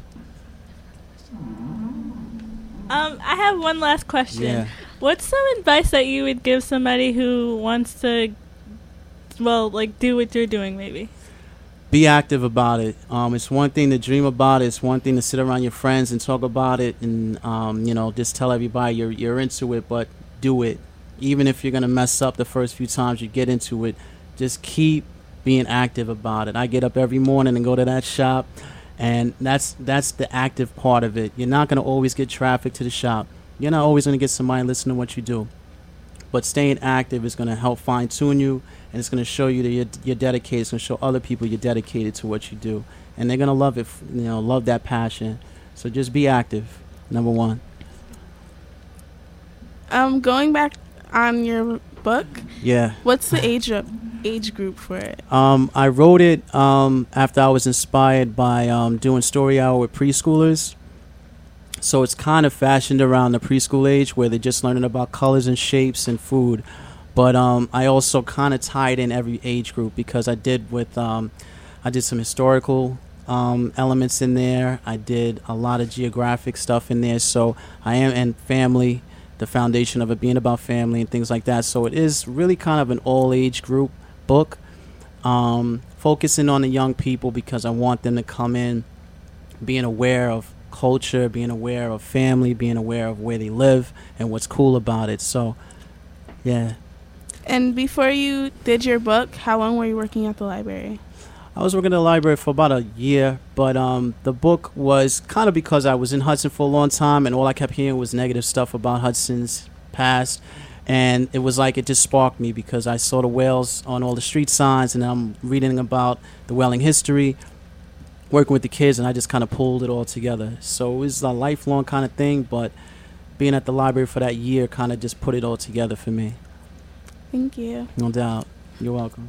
Um, I have one last question.
Yeah.
What's some advice that you would give somebody who wants to, well, like do what you're doing, maybe?
Be active about it. Um, it's one thing to dream about it. It's one thing to sit around your friends and talk about it, and um, you know, just tell everybody you're you're into it. But do it. Even if you're going to mess up the first few times you get into it, just keep being active about it. I get up every morning and go to that shop, and that's that's the active part of it. You're not going to always get traffic to the shop. You're not always going to get somebody listening to what you do. But staying active is going to help fine-tune you, and it's going to show you that you're, you're dedicated. It's going to show other people you're dedicated to what you do, and they're going to love it, you know, love that passion. So just be active, number one.
Um, going back on your book,
Yeah.
what's the age of, age group for it?
Um, I wrote it um, after I was inspired by um, doing story hour with preschoolers. So it's kind of fashioned around the preschool age where they're just learning about colors and shapes and food. But um, I also kind of tied in every age group because I did with um, I did some historical um, elements in there. I did a lot of geographic stuff in there. So I am and family. The foundation of it being about family and things like that. So it is really kind of an all-age group book, um, focusing on the young people because I want them to come in being aware of culture, being aware of family, being aware of where they live and what's cool about it. So Yeah.
And before you did your book, how long were you working at the library?
I was working at the library for about a year, but um, the book was kind of because I was in Hudson for a long time, and all I kept hearing was negative stuff about Hudson's past. And it was like it just sparked me because I saw the whales on all the street signs, and I'm reading about the whaling history, working with the kids, and I just kind of pulled it all together. So it was a lifelong kind of thing, but being at the library for that year kind of just put it all together for me.
Thank you.
No doubt. You're welcome.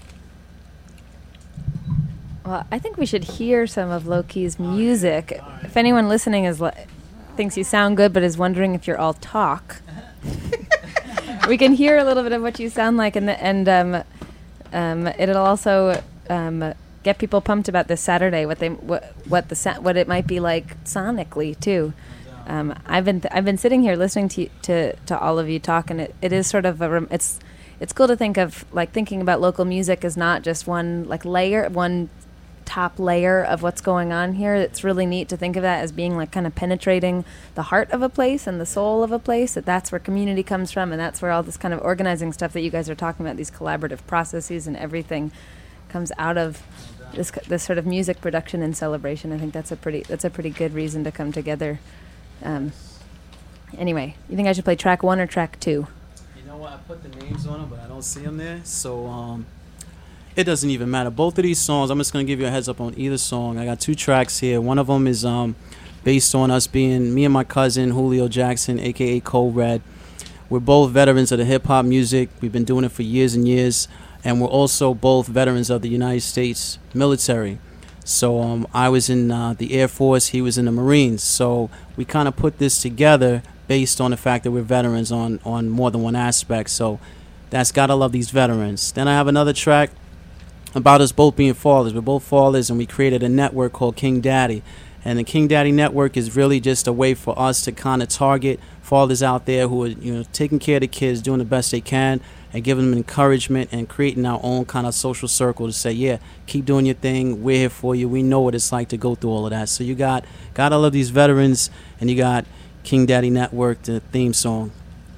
Well, I think we should hear some of Loki's music. If anyone listening is li- thinks you sound good but is wondering if you're all talk, we can hear a little bit of what you sound like, and the, and um, um, it'll also um, get people pumped about this Saturday. What they what what the sa- what it might be like sonically too. Um, I've been th- I've been sitting here listening to to to all of you talk, and it, it is sort of a rem- it's it's cool to think of like thinking about local music as not just one like layer one. top layer of what's going on here. It's really neat to think of that as being like kind of penetrating the heart of a place and the soul of a place, that that's where community comes from, and that's where all this kind of organizing stuff that you guys are talking about, these collaborative processes and everything comes out of this this sort of music production and celebration. I think that's a pretty that's a pretty good reason to come together. Um, anyway, you think I should play track one or track two?
You know what? I put the names on them, but I don't see them there. So um, it doesn't even matter. Both of these songs, I'm just going to give you a heads up on either song. I got two tracks here. One of them is um, based on us being, me and my cousin, Julio Jackson, a k a. Code Red. We're both veterans of the hip-hop music. We've been doing it for years and years. And we're also both veterans of the United States military. So um, I was in uh, the Air Force. He was in the Marines. So we kind of put this together based on the fact that we're veterans on, on more than one aspect. So that's Gotta Love These Veterans. Then I have another track about us both being fathers. We're both fathers, and we created a network called King Daddy. And the King Daddy Network is really just a way for us to kind of target fathers out there who are, you know, taking care of the kids, doing the best they can, and giving them encouragement and creating our own kind of social circle to say, yeah, keep doing your thing. We're here for you. We know what it's like to go through all of that. So you got Gotta Love These Veterans, and you got King Daddy Network, the theme song.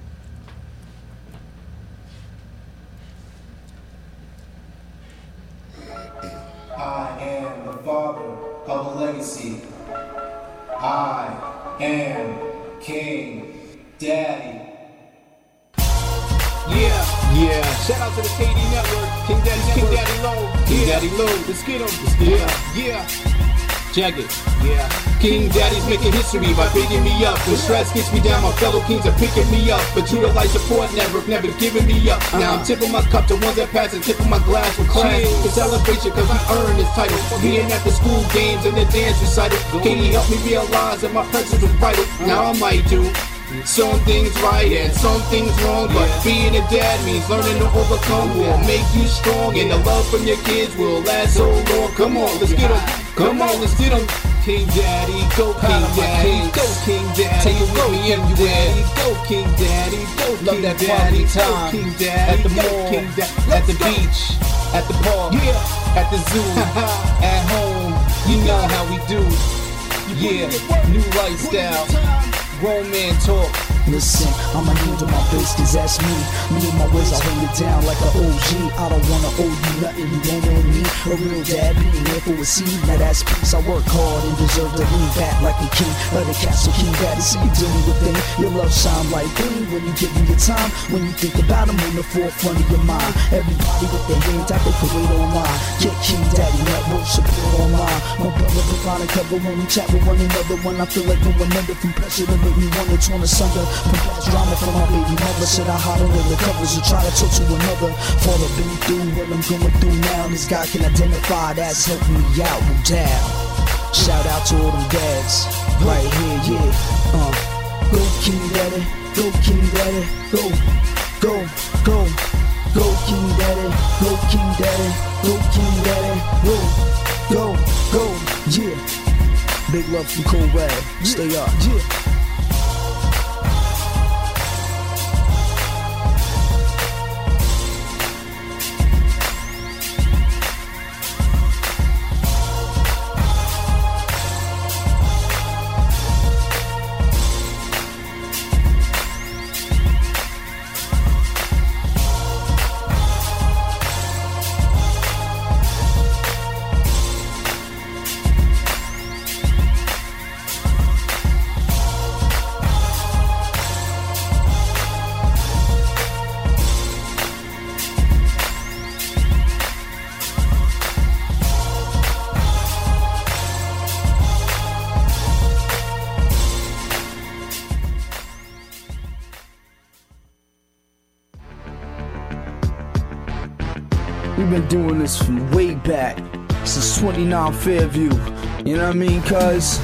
I am the father of a legacy. I am King Daddy.
Yeah, yeah. Shout out to the K D Network. King Daddy, King Daddy Low. King Daddy Low. Let's get him. Let's get him. Yeah. Check it. Yeah. King Daddy's making history by picking me up. When stress gets me down, my fellow kings are picking me up. But you the light support network never giving me up. Uh-huh. Now I'm tipping my cup to ones that pass and tipping my glass with class. It's celebration cause we earned this title. Being at the school games and the dance recital. Can you help me realize that my presence was vital? Now I might do some things right and some things wrong, but being a dad means learning to overcome. Will make you strong, and the love from your kids will last so long. Come on, let's get 'em. Come on, let's get 'em. King Daddy, go King Daddy, go King Daddy. Take it with me everywhere. Go King Daddy, go King Daddy, go King Daddy. At the mall, at the beach, at the park, at the zoo, at home. You know how we do. Yeah, new lifestyle. Grown man talk.
Listen, I'ma handle my business, that's me. Me and my ways, I hold it down like an O G. I don't wanna owe you nothing, you don't owe me. A real dad being here for a seed, now that's peace. I work hard and deserve to lean back like a king of the castle. King Daddy, see you doing your thing. Your love shine like green when you give me your time. When you think about them on the forefront of your mind. Everybody with their hands out, they can wait online. Get King Daddy Network support online. My brother provide a cover when we chat with one another. When I feel like going under from pressure to make me wanna turn asunder. From past drama from my baby mother, said I hide under the covers and try to talk to another. Father been through what I'm going through now. This guy can identify that's helping me out, no doubt. Shout out to all them dads right here, yeah. Uh, go King Daddy, go King Daddy, go, go, go, go King Daddy, go King Daddy, go King Daddy, go, go, go, yeah. Big love from Code Red, stay up, yeah. We've been doing this from way back, since twenty-nine Fairview. You know what I mean, cuz?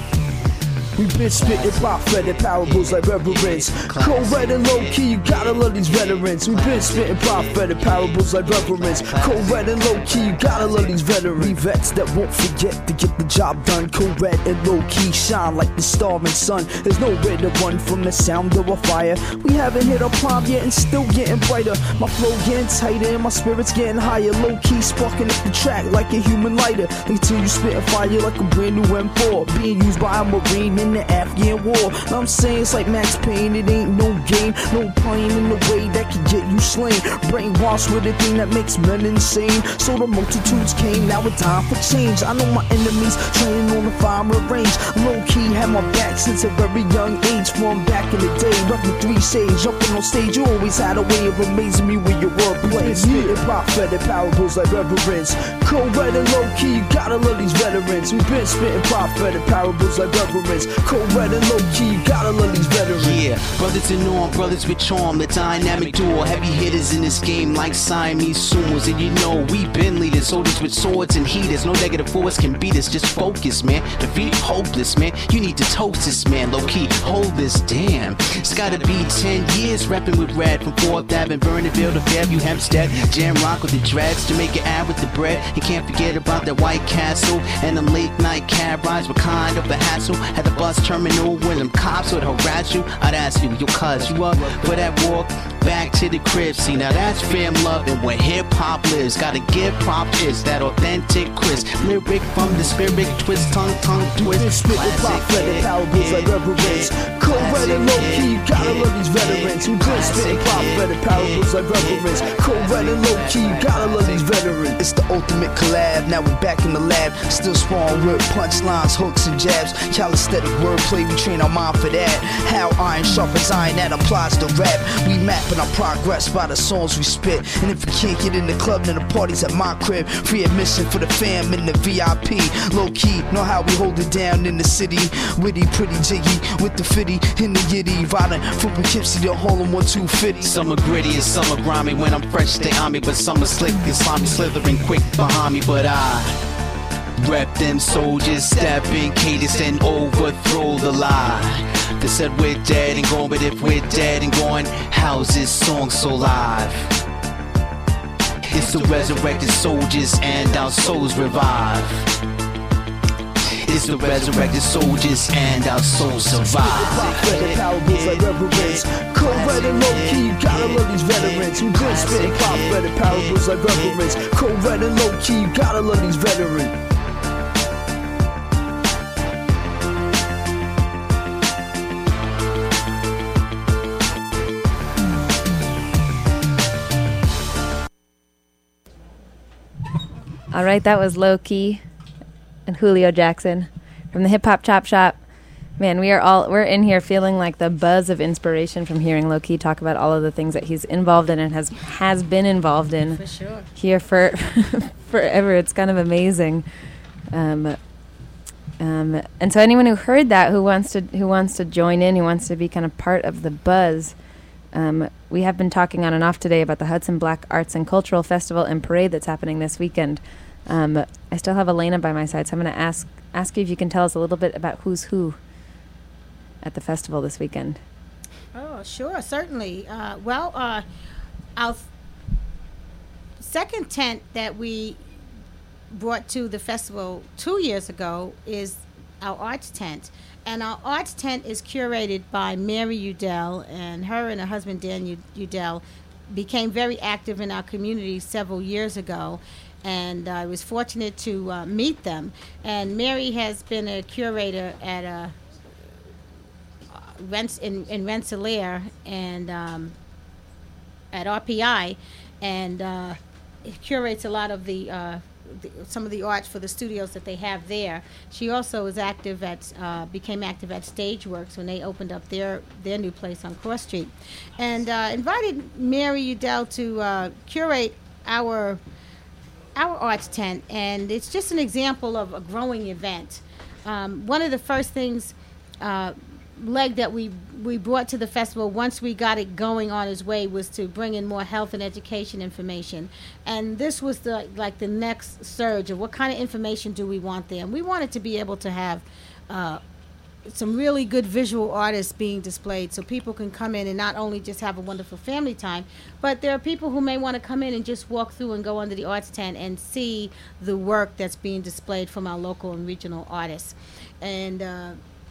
We been spitting prophetic parables like reverence. Co-red and low-key, you gotta love these veterans. We been spitting prophetic parables like reverence. Co-red and low-key, you gotta love these veterans. We vets that won't forget to get the job done. Co-red and low-key shine like the starving sun. There's nowhere to run from the sound of a fire. We haven't hit our prime yet and still getting brighter. My flow getting tighter and my spirit's getting higher. Low-key sparking up the track like a human lighter. Continue spitting fire like a brand new M four. Being used by a Marine in the Afghan war. Now I'm saying it's like Max Payne, it ain't no game, no playing in the way that can get you slain. Brainwashed with the thing that makes men insane. So the multitudes came, now it's time for change. I know my enemies training on the firing range. Low-key had my back since a very young age. From back in the day, repping three shades, jumping on stage. You always had a way of amazing me with your wordplay. Spitting prophetic parables like reverence. Co-red and low-key, you gotta love these veterans. We've been spitting prophetic parables like reverence. Co-red and low-key, you gotta love these veterans.
Yeah, brothers in arm, brothers with charm, the dynamic duo, heavy hitters in this game like Siamese sumos. And you know we been leaders, soldiers with swords and heaters. No negative force can beat us, just focus, man. Defeat hopeless, man. You need to toast this, man. Low-key, hold this, damn. It's gotta be ten years repping with red from fourth Avenue, Vernonville to Fairview, Hempstead. Jam rock with the dreads, Jamaica Ave with the bread. You can't forget about that White Castle and them late night cab rides were kind of a hassle. Had the bus terminal when them cops would harass you. I'd ask you, yo cuz, you up for that walk back to the crib? See, now that's fam love and where hip hop lives. Gotta give props, is that authentic crisp lyric from the spirit, twist, tongue, tongue, twist.
Spitting prophetic parables like reverence. Co-red and low-key, you gotta love these veterans. We been spitting prophetic parables like reverence. Co-red and low-key, you gotta love these veterans.
It's the ultimate collab, now we're back in the lab. Still spawn with punchlines, hooks and jabs. Calisthenic wordplay, we train our mind for that. How iron sharpens iron, that applies to rap. We mapping our progress by the songs we spit. And if we can't get in the club, then the party's at my crib. Free admission for the fam in the V I P. Low key, know how we hold it down in the city. Witty, pretty jiggy, with the fitty in the yitty. Riding from Poughkeepsie to Harlem one two fifty.
Some are gritty and some are grimy. When I'm fresh, they on me. But some are slick and slimy, slithering quick behind me. But I rep them soldiers, step in cadence and overthrow the lie. They said we're dead and gone, but if we're dead and gone, how's this song so live? It's the resurrected soldiers and our souls revive. It's the resurrected soldiers and our souls survive.
Prophetic parables like reverence. Co-red and low-key, you gotta love these veterans. We been spitting prophetic parables like reverence. Co-red and low-key, you gotta love these veterans.
All right, that was Low Key and Julio Jackson from the Hip Hop Chop Shop. Man, we are all we're in here feeling like the buzz of inspiration from hearing Low Key talk about all of the things that he's involved in and has has been involved in.
For sure.
Here for forever. It's kind of amazing. Um, um, and so anyone who heard that, who wants to who wants to join in, who wants to be kind of part of the buzz. Um, we have been talking on and off today about the Hudson Black Arts and Cultural Festival and Parade that's happening this weekend. Um, I still have Elena by my side, so I'm going to ask ask you if you can tell us a little bit about who's who at the festival this weekend.
Oh, sure, certainly. Uh, well, uh, our f- second tent that we brought to the festival two years ago is our arts tent. And our arts tent is curated by Mary Udell, and her and her husband Dan Udell became very active in our community several years ago. And I was fortunate to uh, meet them. And Mary has been a curator at a Rents in, in Rensselaer and um, at R P I, and uh, curates a lot of the, uh, the some of the arts for the studios that they have there. She also is active at uh, became active at Stageworks when they opened up their their new place on Cross Street, and uh, invited Mary Udell to uh, curate our our arts tent, and it's just an example of a growing event. Um, one of the first things. Uh, leg that we we brought to the festival once we got it going on its way was to bring in more health and education information, and this was the like the next surge of what kind of information do we want there. And we wanted to be able to have uh, some really good visual artists being displayed, so people can come in and not only just have a wonderful family time, but there are people who may want to come in and just walk through and go under the arts tent and see the work that's being displayed from our local and regional artists. And uh,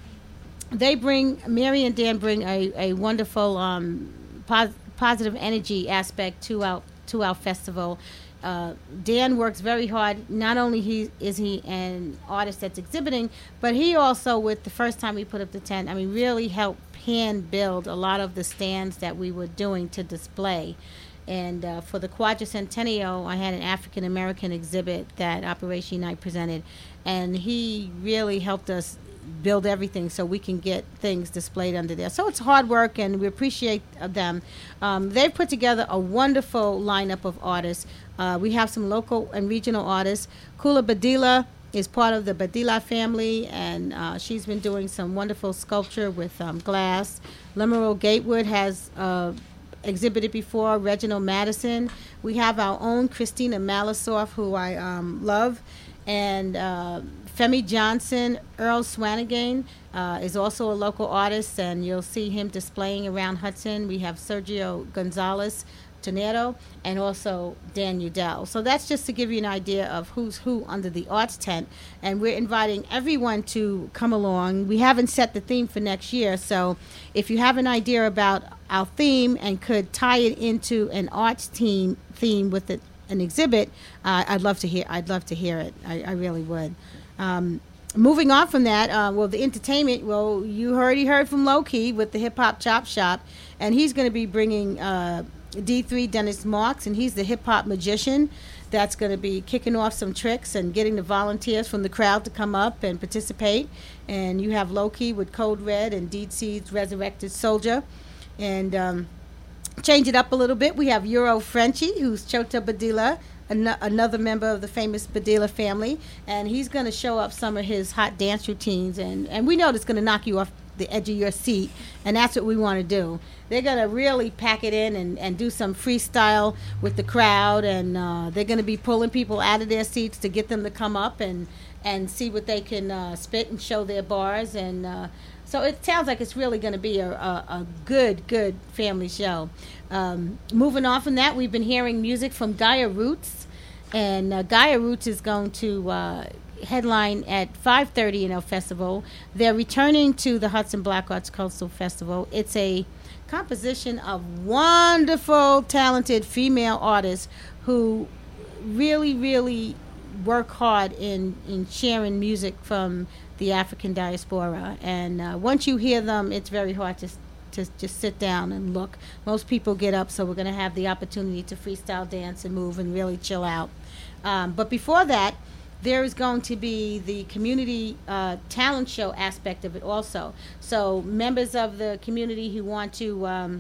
they bring, Mary and Dan bring a, a wonderful um, pos- positive energy aspect to our to our festival. Uh, Dan works very hard. Not only he is he an artist that's exhibiting, but he also, with the first time we put up the tent, I mean, really helped hand build a lot of the stands that we were doing to display. And uh, for the Quadricentennial, I had an African American exhibit that Operation Unite presented, and he really helped us build everything so we can get things displayed under there. So it's hard work, and we appreciate uh, them. Um, they've put together a wonderful lineup of artists. Uh, we have some local and regional artists. Kula Badila is part of the Badila family, and uh, she's been doing some wonderful sculpture with um, glass. Lemuel Gatewood has uh, exhibited before. Reginald Madison. We have our own Christina Malisoff, who I um, love, and uh, Femi Johnson. Earl Swanigan uh, is also a local artist, and you'll see him displaying around Hudson. We have Sergio Gonzalez Tornado, and also Dan Udell. So that's just to give you an idea of who's who under the arts tent, and we're inviting everyone to come along. We haven't set the theme for next year, so if you have an idea about our theme and could tie it into an arts team theme with it, an exhibit, uh, I'd love to hear. I'd love to hear it. I, I really would. Um, moving on from that, uh, well, the entertainment. Well, you already heard from Low Key with the Hip Hop Chop Shop, and he's going to be bringing Uh, D three Dennis Marks, and he's the hip-hop magician that's going to be kicking off some tricks and getting the volunteers from the crowd to come up and participate. And you have Loki with Code Red and Deed Seed's Resurrected Soldier. And um, change it up a little bit, we have Euro Frenchie, who's Chota Badila, an- another member of the famous Badila family, and he's going to show up some of his hot dance routines, and, and we know it's going to knock you off the edge of your seat, and that's what we want to do. They're going to really pack it in and, and do some freestyle with the crowd, and uh, they're going to be pulling people out of their seats to get them to come up and, and see what they can uh, spit and show their bars. And uh, so it sounds like it's really going to be a, a, a good, good family show. Um, moving on from that, we've been hearing music from Gaia Roots, and uh, Gaia Roots is going to uh, headline at five thirty in our festival. They're returning to the Hudson Black Arts Coastal Festival. It's a composition of wonderful, talented female artists who really, really work hard in, in sharing music from the African diaspora. And uh, once you hear them, it's very hard to to just sit down and look. Most people get up, so we're going to have the opportunity to freestyle dance and move and really chill out. Um, but before that, there is going to be the community uh, talent show aspect of it also. So members of the community who want to um,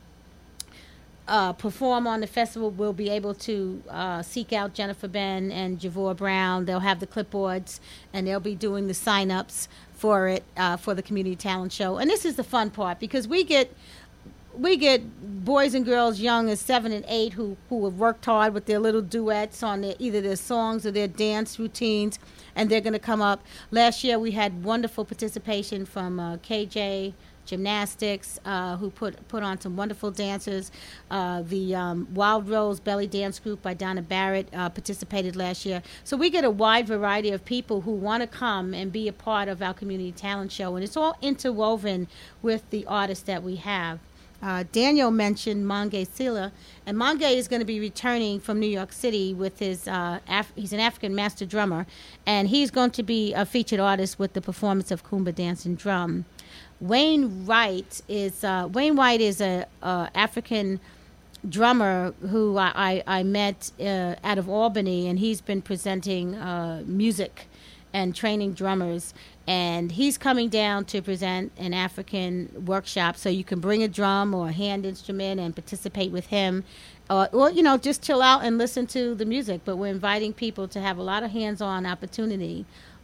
uh, perform on the festival will be able to uh, seek out Jennifer Ben and Javor Brown. They'll have the clipboards, and they'll be doing the sign-ups for it, uh, for the community talent show. And this is the fun part, because we get we get boys and girls young as seven and eight who, who have worked hard with their little duets on their, either their songs or their dance routines, and they're going to come up. Last year we had wonderful participation from uh, K J Gymnastics, uh, who put put on some wonderful dancers. Uh, the um, Wild Rose Belly Dance Group by Donna Barrett uh, participated last year. So we get a wide variety of people who want to come and be a part of our community talent show, and it's all interwoven with the artists that we have. Uh, Daniel mentioned Mange Sila, and Mange is going to be returning from New York City with his, uh, Af- he's an African master drummer, and he's going to be a featured artist with the performance of Kumba Dance and Drum. Wayne Wright is, uh, Wayne White is a, a African drummer who I, I, I met uh, out of Albany, and he's been presenting uh, music and training drummers. And he's coming down to present an African workshop, so you can bring a drum or a hand instrument and participate with him, uh, or, you know, just chill out and listen to the music. But we're inviting people to have a lot of hands-on opportunity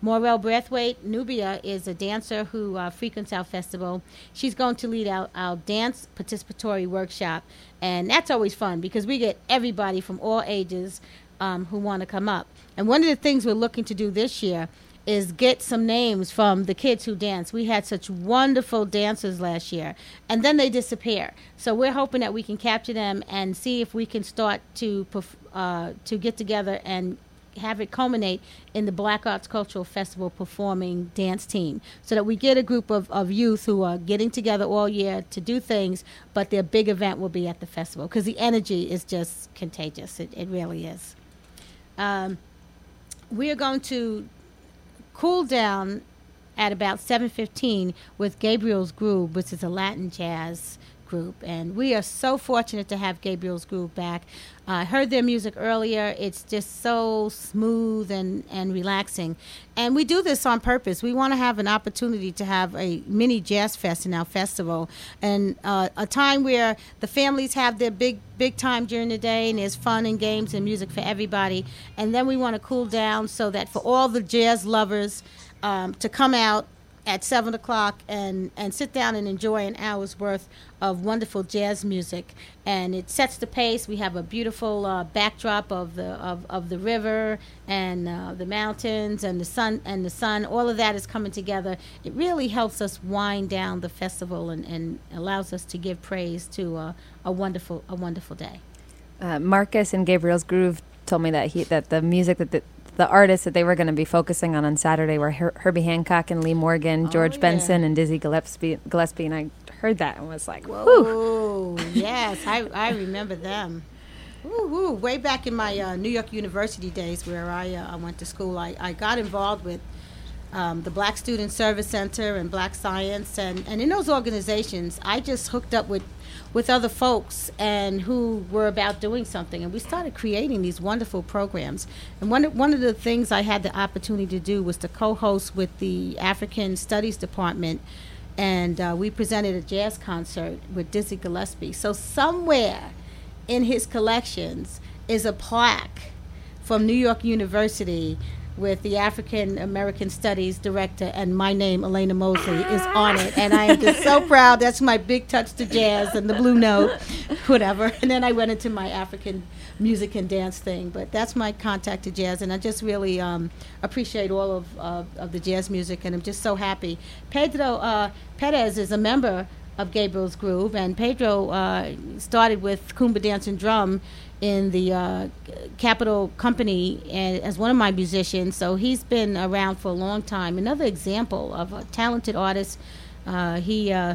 Morel Brathwaite, Nubia, is a dancer who uh, frequents our festival. She's going to lead our, our dance participatory workshop, and that's always fun because we get everybody from all ages um, who want to come up. And one of the things we're looking to do this year is get some names from the kids who dance. We had such wonderful dancers last year, and then they disappear. So we're hoping that we can capture them and see if we can start to perf- uh, to get together and have it culminate in the Black Arts Cultural Festival performing dance team, so that we get a group of, of youth who are getting together all year to do things, but their big event will be at the festival because the energy is just contagious. It, it really is. Um, we are going to cool down at about seven fifteen with Gabriel's Groove, which is a Latin jazz group, and we are so fortunate to have Gabriel's Groove back. I uh, heard their music earlier. It's just so smooth and, and relaxing, and we do this on purpose. We want to have an opportunity to have a mini jazz fest in our festival, and uh, a time where the families have their big big time during the day, and there's fun and games and music for everybody, and then we want to cool down so that for all the jazz lovers um, to come out at seven o'clock and, and sit down and enjoy an hour's worth of wonderful jazz music. And it sets the pace. We have a beautiful uh, backdrop of the of, of the river and uh, the mountains and the sun and the sun. All of that is coming together. It really helps us wind down the festival and, and allows us to give praise to uh, a wonderful a wonderful day.
Uh, Marcus and Gabriel's Groove told me that he that the music that the The artists that they were going to be focusing on on Saturday were Her- Herbie Hancock and Lee Morgan, George
oh, yeah.
Benson, and Dizzy Gillespie, Gillespie. And I heard that and was like,
whoa.
Whew.
Yes, I, I remember them. Woo, woo. Way back in my uh, New York University days where I, uh, I went to school, I, I got involved with um, the Black Student Service Center and Black Science. And, and in those organizations, I just hooked up with with other folks and who were about doing something, and we started creating these wonderful programs. And one of, one of the things I had the opportunity to do was to co-host with the African Studies Department, and uh, we presented a jazz concert with Dizzy Gillespie. So somewhere in his collections is a plaque from New York University with the African American Studies Director, and my name, Elena Mosley, is on it. And I am just so proud. That's my big touch to jazz and the blue note, whatever. And then I went into my African music and dance thing. But that's my contact to jazz, and I just really um, appreciate all of, uh, of the jazz music, and I'm just so happy. Pedro uh, Perez is a member of Gabriel's Groove, and Pedro uh, started with Kumba Dance and Drum in the uh, Capitol Company as one of my musicians, so he's been around for a long time. Another example of a talented artist. Uh, he uh,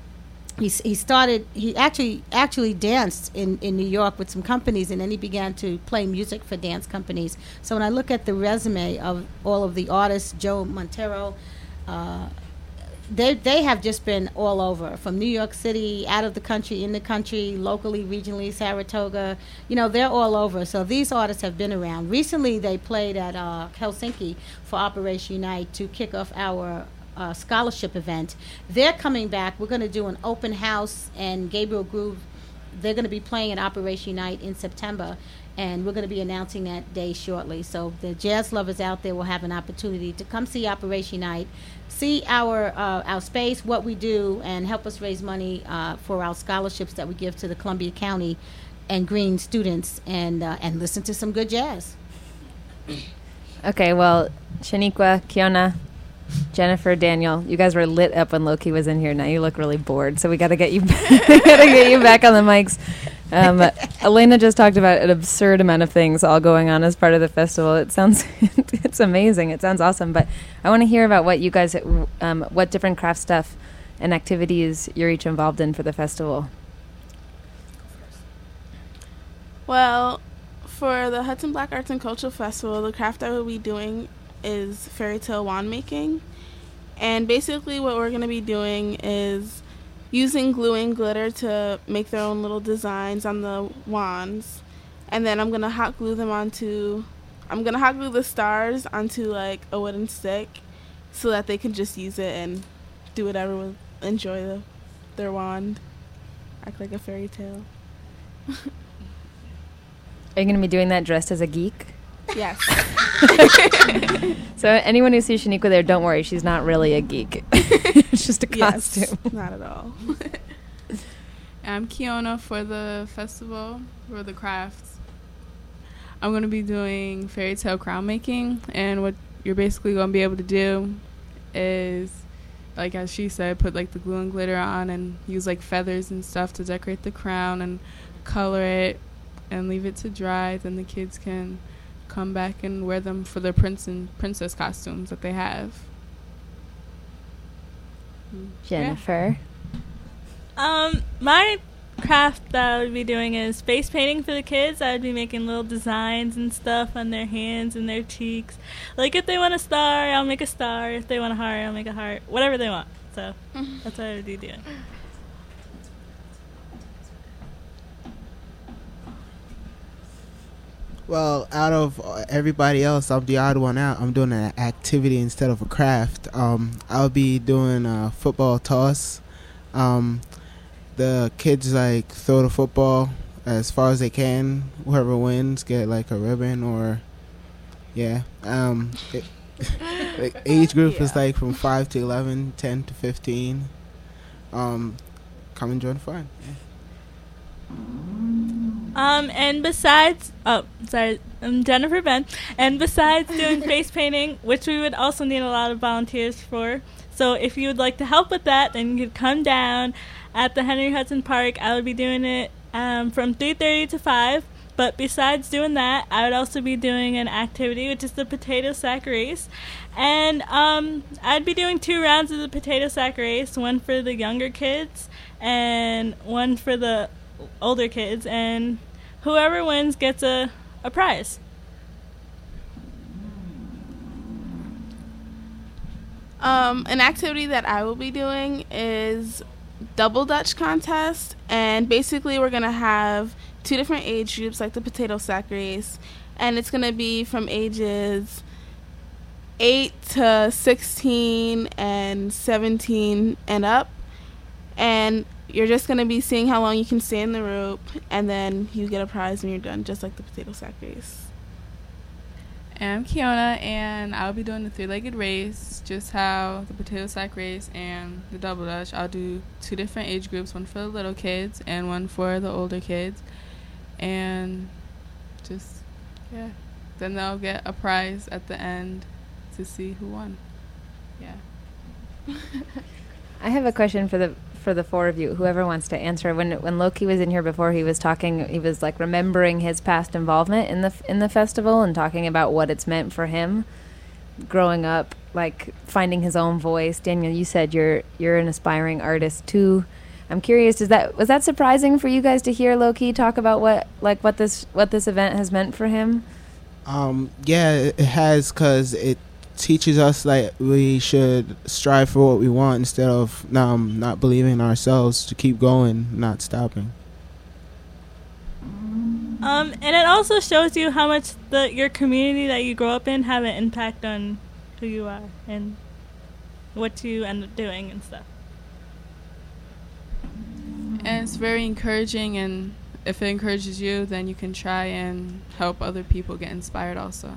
he he started. He actually actually danced in, in New York with some companies, and then he began to play music for dance companies. So when I look at the resume of all of the artists, Joe Montero. Uh, They they have just been all over, from New York City, out of the country, in the country, locally, regionally, Saratoga. You know, they're all over. So these artists have been around. Recently, they played at uh, Helsinki for Operation Unite to kick off our uh, scholarship event. They're coming back. We're going to do an open house, and Gabriel Groove, they're going to be playing at Operation Unite in September. And we're going to be announcing that day shortly. So the jazz lovers out there will have an opportunity to come see Operation Night, see our uh, our space, what we do, and help us raise money uh, for our scholarships that we give to the Columbia County and Green students, and uh, and listen to some good jazz.
Okay, well, Shaniqua, Kiona, Jennifer, Daniel, you guys were lit up when Loki was in here. Now you look really bored, so we got to get you we got to get you back on the mics. Um, Elena just talked about an absurd amount of things all going on as part of the festival. It sounds, it's amazing. It sounds awesome. But I want to hear about what you guys, um, what different craft stuff and activities you're each involved in for the festival.
Well, for the Hudson Black Arts and Cultural Festival, the craft that we'll be doing is fairy tale wand making. And basically what we're going to be doing is using glue and glitter to make their own little designs on the wands. And then I'm going to hot glue them onto, I'm going to hot glue the stars onto like a wooden stick so that they can just use it and do whatever with, enjoy the, their wand. Act like a fairy tale.
Are you going to be doing that dressed as a geek?
Yes.
So anyone who sees Shaniqua there, don't worry, she's not really a geek. It's just a costume.
Yes, not at all.
I'm Kiona for the festival, for the crafts. I'm going to be doing fairy tale crown making, and what you're basically going to be able to do is, like as she said, put like the glue and glitter on and use like feathers and stuff to decorate the crown and color it and leave it to dry. Then the kids can come back and wear them for their prince and princess costumes that they have.
Jennifer.
Um, my craft that I would be doing is face painting for the kids. I would be making little designs and stuff on their hands and their cheeks. Like if they want a star, I'll make a star. If they want a heart, I'll make a heart. Whatever they want. So that's what I would be doing.
Well, out of uh, everybody else, I'm the odd one out. I'm doing an activity instead of a craft. Um, I'll be doing a football toss. Um, the kids like throw the football as far as they can. Whoever wins get like a ribbon or, yeah. Um, it, like age group yeah. is like from five to eleven, ten to fifteen. Um, come and join the fun. Yeah.
Um, and besides, oh, sorry, I'm Jennifer Ben. And besides doing face painting, which we would also need a lot of volunteers for, so if you would like to help with that, then you could come down at the Henry Hudson Park. I would be doing it um, from three thirty to five. But besides doing that, I would also be doing an activity, which is the potato sack race. And um, I'd be doing two rounds of the potato sack race, one for the younger kids and one for the older kids, and whoever wins gets a, a prize.
Um, an activity that I will be doing is double dutch contest, and basically we're going to have two different age groups like the potato sack race, and it's going to be from ages eight to sixteen and seventeen and up, and you're just going to be seeing how long you can stay in the rope, and then you get a prize when you're done, just like the potato sack race.
I'm Kiona, and I'll be doing the three-legged race, just how the potato sack race and the double dutch. I'll do two different age groups, one for the little kids and one for the older kids. And just, yeah, then they'll get a prize at the end to see who won. Yeah.
I have a question for the for the four of you, whoever wants to answer. When when Loki was in here before, he was talking, he was like remembering his past involvement in the in the festival and talking about what it's meant for him growing up, like finding his own voice. Daniel, you said you're you're an aspiring artist too. I'm curious, is that was that surprising for you guys to hear Loki talk about what like what this what this event has meant for him?
Um, yeah, it has, because it teaches us like we should strive for what we want instead of um, not believing in ourselves, to keep going, not stopping.
Um, and it also shows you how much the your community that you grow up in have an impact on who you are and what you end up doing and stuff.
And it's very encouraging, and if it encourages you, then you can try and help other people get inspired also.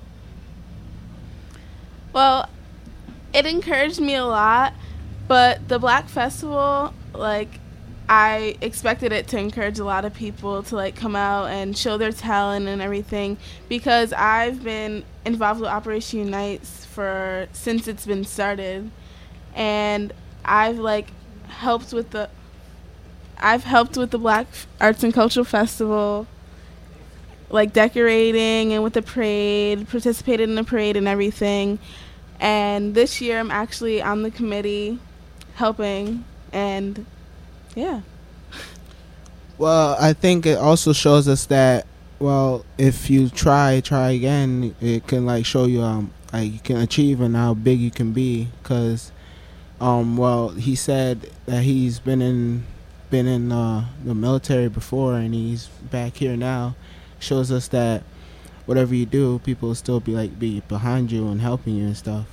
Well, it encouraged me a lot, but the Black Festival, like, I expected it to encourage a lot of people to, like, come out and show their talent and everything, because I've been involved with Operation Unites for since it's been started, and I've, like, helped with the I've helped with the Black Arts and Cultural Festival, like decorating and with the parade, participated in the parade and everything. And this year I'm actually on the committee helping, and yeah.
Well, I think it also shows us that, well, if you try, try again, it can like show you um like you can achieve and how big you can be. Cause, um, well, he said that he's been in been in uh, the military before, and he's back here now. Shows us that whatever you do, people will still be like be behind you and helping you and stuff.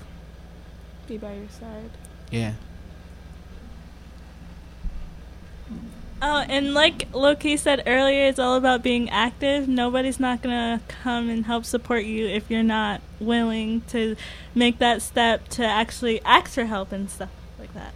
Be by your side.
Yeah.
Oh, and like Loki said earlier, it's all about being active. Nobody's not going to come and help support you if you're not willing to make that step to actually ask for help and stuff like that.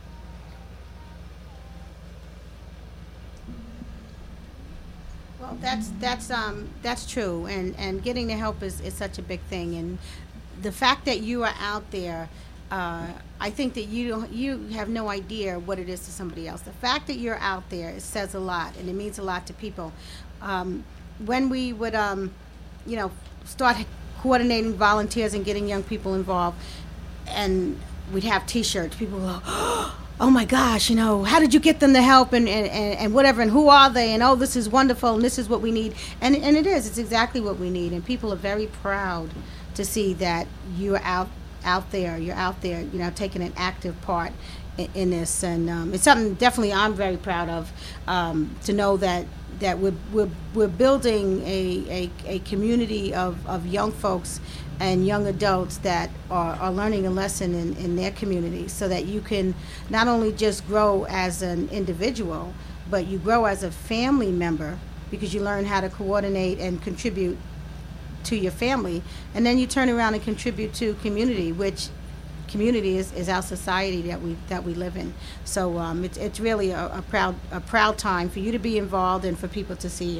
Well, that's that's um that's true, and and getting the help is, is such a big thing, and the fact that you are out there, uh, I think that you don't, you have no idea what it is to somebody else. The fact that you're out there, it says a lot, and it means a lot to people. Um, when we would um, you know, start coordinating volunteers and getting young people involved, and we'd have T-shirts, people would go, oh my gosh, you know, how did you get them to help, and, and, and whatever, and who are they, and oh, this is wonderful, and this is what we need. And and it is, it's exactly what we need, and people are very proud to see that you're out out there, you're out there, you know, taking an active part in, in this, and um, it's something definitely I'm very proud of, um, to know that that we're we're, we're building a, a, a community of, of young folks and young adults that are, are learning a lesson in, in their community, so that you can not only just grow as an individual, but you grow as a family member, because you learn how to coordinate and contribute to your family, and then you turn around and contribute to community, which community is, is our society that we that we live in. So um, it's it's really a, a proud a proud time for you to be involved and for people to see you.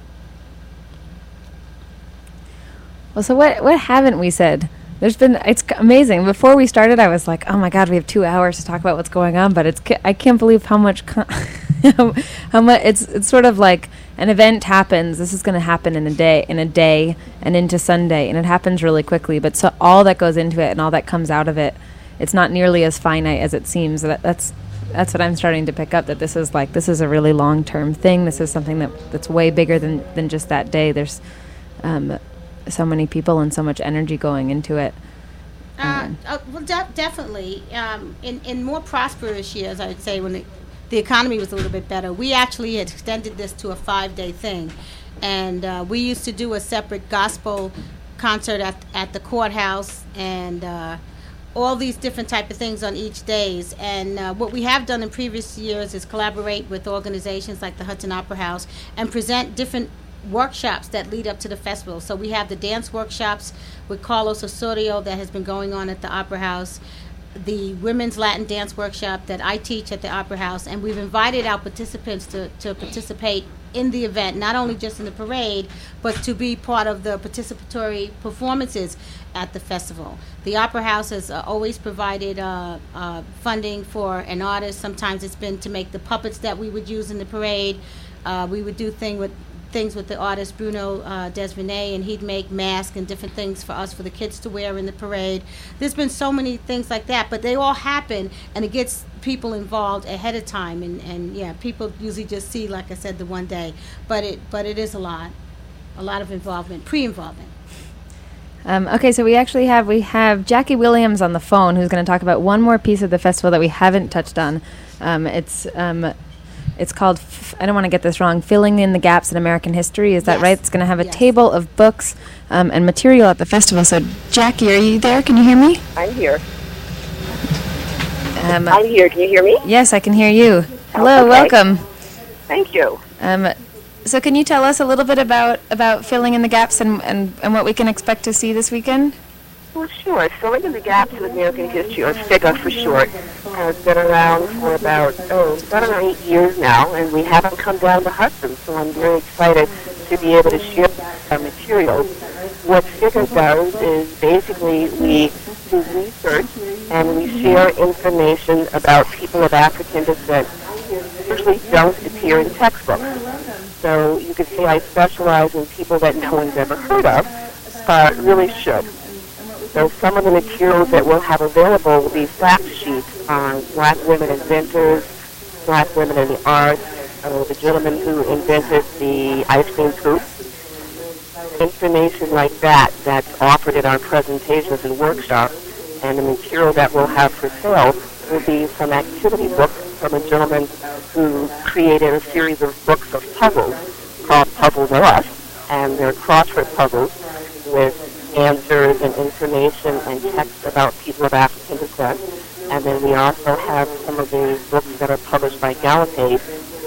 Well, so what what haven't we said? There's been, it's amazing. Before we started, I was like, oh my God, we have two hours to talk about what's going on, but it's I can't believe how much con- how much it's it's sort of like an event happens. This is going to happen in a day, in a day, and into Sunday, and it happens really quickly. But so all that goes into it and all that comes out of it, it's not nearly as finite as it seems. That that's that's what I'm starting to pick up. That this is like this is a really long term thing. This is something that that's way bigger than than just that day. There's um, so many people and so much energy going into it.
Uh, uh, well, de- definitely. Um, in in more prosperous years, I'd say, when it, the economy was a little bit better, we actually had extended this to a five-day thing, and uh, we used to do a separate gospel concert at at the courthouse, and uh, all these different type of things on each days. And uh, what we have done in previous years is collaborate with organizations like the Hudson Opera House and present different workshops that lead up to the festival. So we have the dance workshops with Carlos Osorio that has been going on at the Opera House, the Women's Latin Dance Workshop that I teach at the Opera House, and we've invited our participants to, to participate in the event, not only just in the parade, but to be part of the participatory performances at the festival. The Opera House has uh, always provided uh, uh, funding for an artist. Sometimes it's been to make the puppets that we would use in the parade. Uh, we would do thing with things with the artist Bruno uh, Desvenet, and he'd make masks and different things for us, for the kids to wear in the parade. There's been so many things like that, but they all happen, and it gets people involved ahead of time, and, and yeah, people usually just see, like I said, the one day, but it but it is a lot, a lot of involvement, pre-involvement.
Um, okay, so we actually have we have Jackie Williams on the phone, who's going to talk about one more piece of the festival that we haven't touched on. Um, it's um, It's called, f- I don't want to get this wrong, Filling in the Gaps in American History. Is that
Yes.
right? It's going to have a
Yes.
table of books um, and material at the festival. So, Jackie, are you there? Can you hear me?
I'm here.
Um,
I'm here. Can you hear me?
Yes, I can hear you. Hello,
okay.
welcome.
Thank you.
Um, so can you tell us a little bit about, about Filling in the Gaps and, and, and what we can expect to see this weekend?
Well, sure. Filling in the Gaps in American History, or FIGA for short, has been around for about, oh, about around eight years now, and we haven't come down to Hudson, so I'm very excited to be able to share our materials. What FIGA does is basically we do research and we share information about people of African descent usually don't appear in textbooks. So you could say I specialize in people that no one's ever heard of, but really should. So some of the materials that we'll have available will be fact sheets on black women inventors, black women in the arts, uh, the gentleman who invented the ice cream scoop. Information like that that's offered in our presentations and workshops, and the material that we'll have for sale will be some activity books from a gentleman who created a series of books of puzzles called Puzzles R Us, and they're crossword puzzles with answers and information and text about people of African descent. And then we also have some of the books that are published by Gallaudet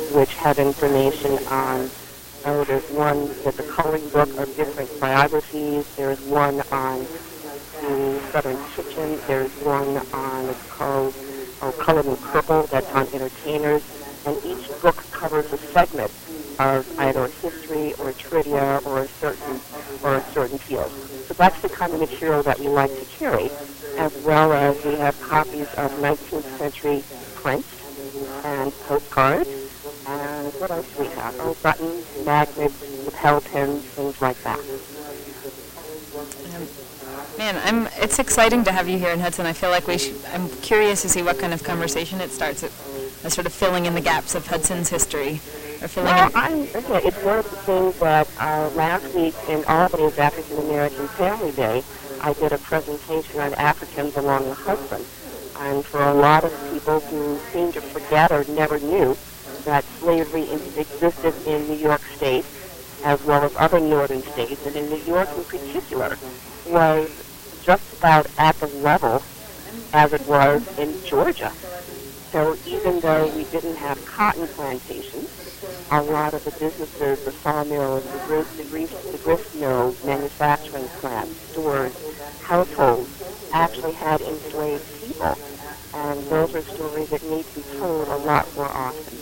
which have information on, oh, there's one that's a coloring book of different biographies. There's one on the Southern Kitchen. There's one on, it's called, oh, Colored in Purple, that's on entertainers. And each book covers a segment of either history or trivia or a certain or a certain field. So that's the kind of material that we like to curate, as well as we have copies of nineteenth century prints and postcards. And what else do we have? Oh, buttons, magnets, lapel pins, things like that.
Um, man, I'm. It's exciting to have you here in Hudson. I feel like we. Should, I'm curious to see what kind of conversation it starts. At, uh, sort of filling in the gaps of Hudson's history, or filling
well,
in.
I'm, okay, it's one of the things that uh, last week in Albany's African American Family Day, I did a presentation on Africans along the Hudson. And for a lot of people who seem to forget or never knew that slavery existed in New York State, as well as other northern states, and in New York in particular, was just about at the level as it was in Georgia. So even though we didn't have cotton plantations, a lot of the businesses, the sawmills, the grist, the grist, the grist mills, manufacturing plants, stores, households actually had enslaved people. And those are stories that need to be told a lot more often.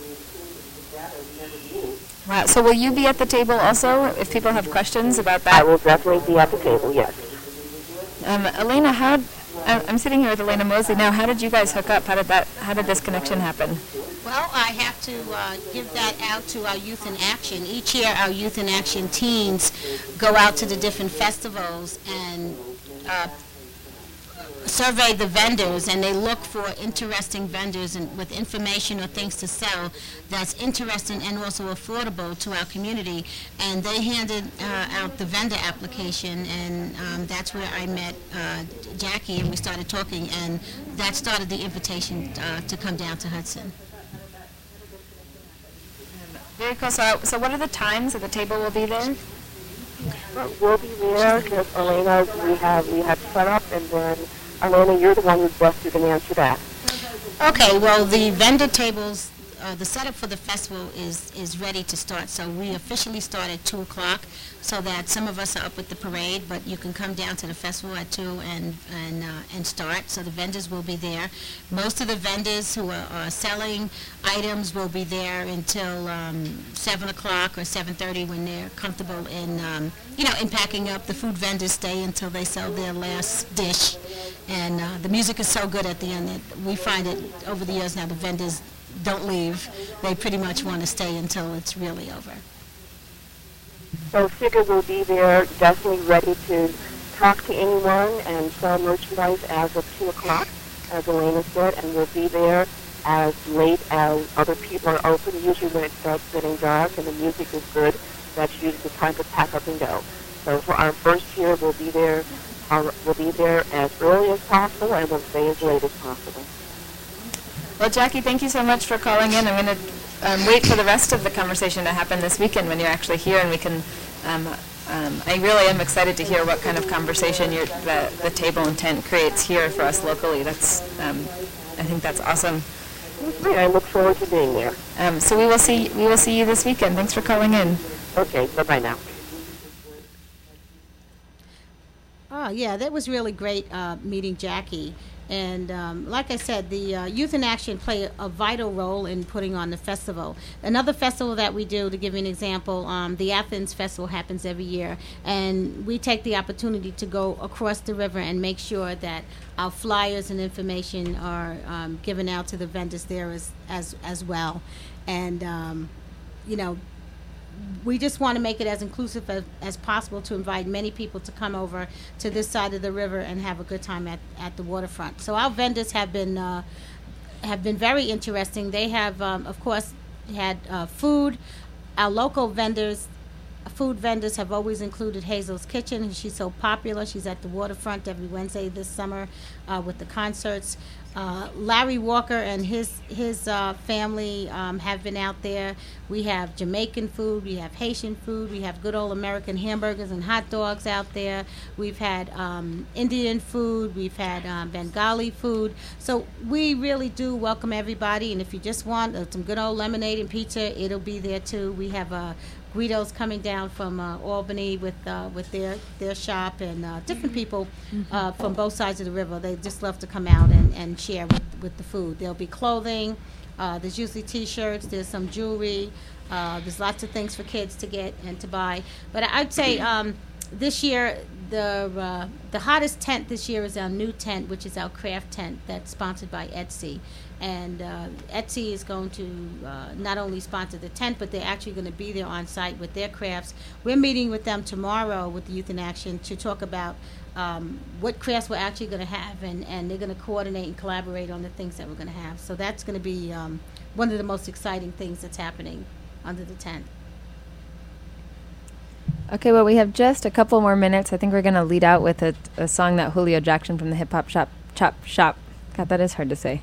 Wow. So will you be at the table also if people have questions about that?
I will definitely be at the table, yes.
Um, Elena, how? I'm sitting here with Elena Mosley now. How did you guys hook up? How did that? How did this connection happen?
Well, I have to uh, give that out to our Youth in Action. Each year, our Youth in Action teens go out to the different festivals and uh, survey the vendors, and they look for interesting vendors and with information or things to sell that's interesting and also affordable to our community. And they handed uh, out the vendor application, and um, that's where I met uh, Jackie, and we started talking, and that started the invitation uh, to come down to Hudson.
Very cool. So, so what are the times that the table will be there?
Well, we'll be there because Elena, we have we have set up, and then Elena, you're the one who's best who can answer that.
Okay, well, the vendor tables, uh, the setup for the festival is, is ready to start. So we officially start at two o'clock so that some of us are up with the parade, but you can come down to the festival at two and, and, uh, and start. So the vendors will be there. Most of the vendors who are, are selling items will be there until um, seven o'clock or seven thirty when they're comfortable in, um, you know, in packing up. The food vendors stay until they sell their last dish. And uh, the music is so good at the end that we find it over the years now the vendors don't leave. They pretty much want to stay until it's really over.
So Figure will be there, definitely ready to talk to anyone and sell merchandise as of two o'clock, as Elena said, and we'll be there as late as other people are open. Usually when it starts getting dark and the music is good, that's usually the time to pack up and go. So for our first year, we'll be there Our, we'll be there as early as possible, and we'll stay as late as possible.
Well, Jackie, thank you so much for calling in. I'm going to um, wait for the rest of the conversation to happen this weekend when you're actually here, and we can. Um, um, I really am excited to hear what kind of conversation your, the the table and tent creates here for us locally. That's um, I think that's awesome.
Great. I look forward to being there.
Um, so we will see we will see you this weekend. Thanks for calling in.
Okay. Bye bye now.
Oh, yeah, that was really great uh, meeting Jackie. And um, like I said, the uh, Youth in Action play a, a vital role in putting on the festival. Another festival that we do, to give you an example, um, the Athens Festival happens every year. And we take the opportunity to go across the river and make sure that our flyers and information are um, given out to the vendors there as, as, as well. And, um, you know, we just want to make it as inclusive as, as possible to invite many people to come over to this side of the river and have a good time at, at the waterfront. So our vendors have been uh, have been very interesting. They have, um, of course, had uh, food. Our local vendors, food vendors have always included Hazel's Kitchen. She's so popular. She's at the waterfront every Wednesday this summer uh, with the concerts. Uh, Larry Walker and his his uh, family um, have been out there. We have Jamaican food, we have Haitian food, we have good old American hamburgers and hot dogs out there. We've had um, Indian food, we've had um, Bengali food. So we really do welcome everybody. And if you just want uh, some good old lemonade and pizza, it'll be there too. We have a uh, Guido's coming down from uh, Albany with uh, with their, their shop, and uh, different people uh, from both sides of the river. They just love to come out and, and share with, with the food. There'll be clothing. Uh, there's usually T-shirts. There's some jewelry. Uh, there's lots of things for kids to get and to buy. But I'd say um, this year the uh, the hottest tent this year is our new tent, which is our craft tent that's sponsored by Etsy. And uh, Etsy is going to uh, not only sponsor the tent, but they're actually going to be there on site with their crafts. We're meeting with them tomorrow with the Youth in Action to talk about um, what crafts we're actually going to have, and, and they're going to coordinate and collaborate on the things that we're going to have. So that's going to be um, one of the most exciting things that's happening under the tent.
Okay, well, we have just a couple more minutes. I think we're going to lead out with a, a song that Julio Jackson from the Hip Hop Shop, Chop Shop, God, that is hard to say,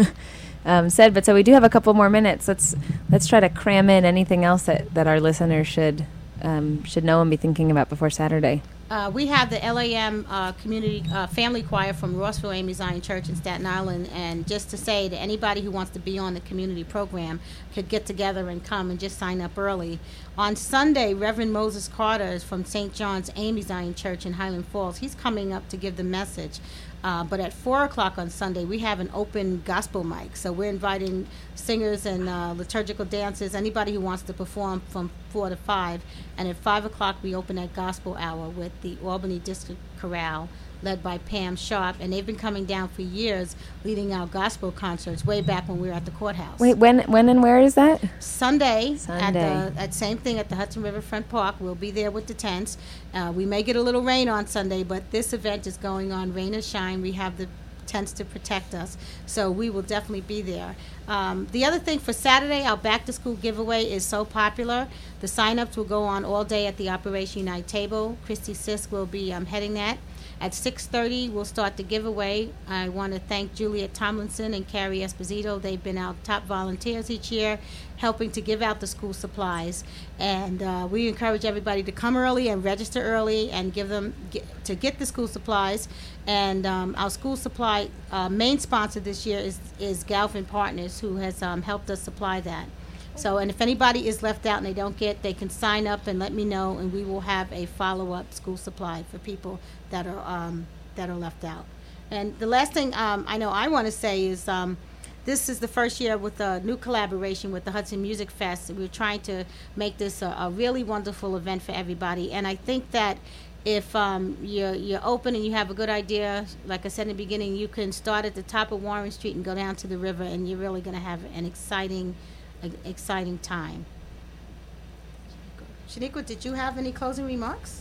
um, said. But so we do have a couple more minutes. Let's let's try to cram in anything else that, that our listeners should um, should know and be thinking about before Saturday.
Uh, we have the L A M uh, community uh, family choir from Rossville Amy Zion Church in Staten Island, and just to say that anybody who wants to be on the community program could get together and come and just sign up early. On Sunday, Reverend Moses Carter is from Saint John's Amy Zion Church in Highland Falls. He's coming up to give the message. Uh, but at four o'clock on Sunday, we have an open gospel mic. So we're inviting singers and uh, liturgical dancers, anybody who wants to perform from four to five. And at five o'clock, we open that gospel hour with the Albany District Chorale, led by Pam Sharp. And they've been coming down for years, leading our gospel concerts way back when we were at the courthouse.
Wait, when when and where is that?
Sunday.
Sunday.
At the at same thing at the Hudson Riverfront Park. We'll be there with the tents. Uh, we may get a little rain on Sunday, but this event is going on rain or shine. We have the tents to protect us, so we will definitely be there. Um, the other thing for Saturday, our back to school giveaway is so popular. The sign-ups will go on all day at the Operation Unite table. Christy Sisk will be um, heading that. At six thirty, we'll start the giveaway. I want to thank Juliet Tomlinson and Carrie Esposito. They've been our top volunteers each year, helping to give out the school supplies. And uh, we encourage everybody to come early and register early and give them get, to get the school supplies. And um, our school supply uh, main sponsor this year is, is Galvin Partners, who has um, helped us supply that. So, and if anybody is left out and they don't get, they can sign up and let me know, and we will have a follow-up school supply for people that are um, that are left out. And the last thing um, I know I want to say is um, this is the first year with a new collaboration with the Hudson Music Fest. We're trying to make this a, a really wonderful event for everybody, and I think that if um, you're, you're open and you have a good idea, like I said in the beginning, you can start at the top of Warren Street and go down to the river, and you're really going to have an exciting exciting time. Shaniqua, did you have any closing remarks?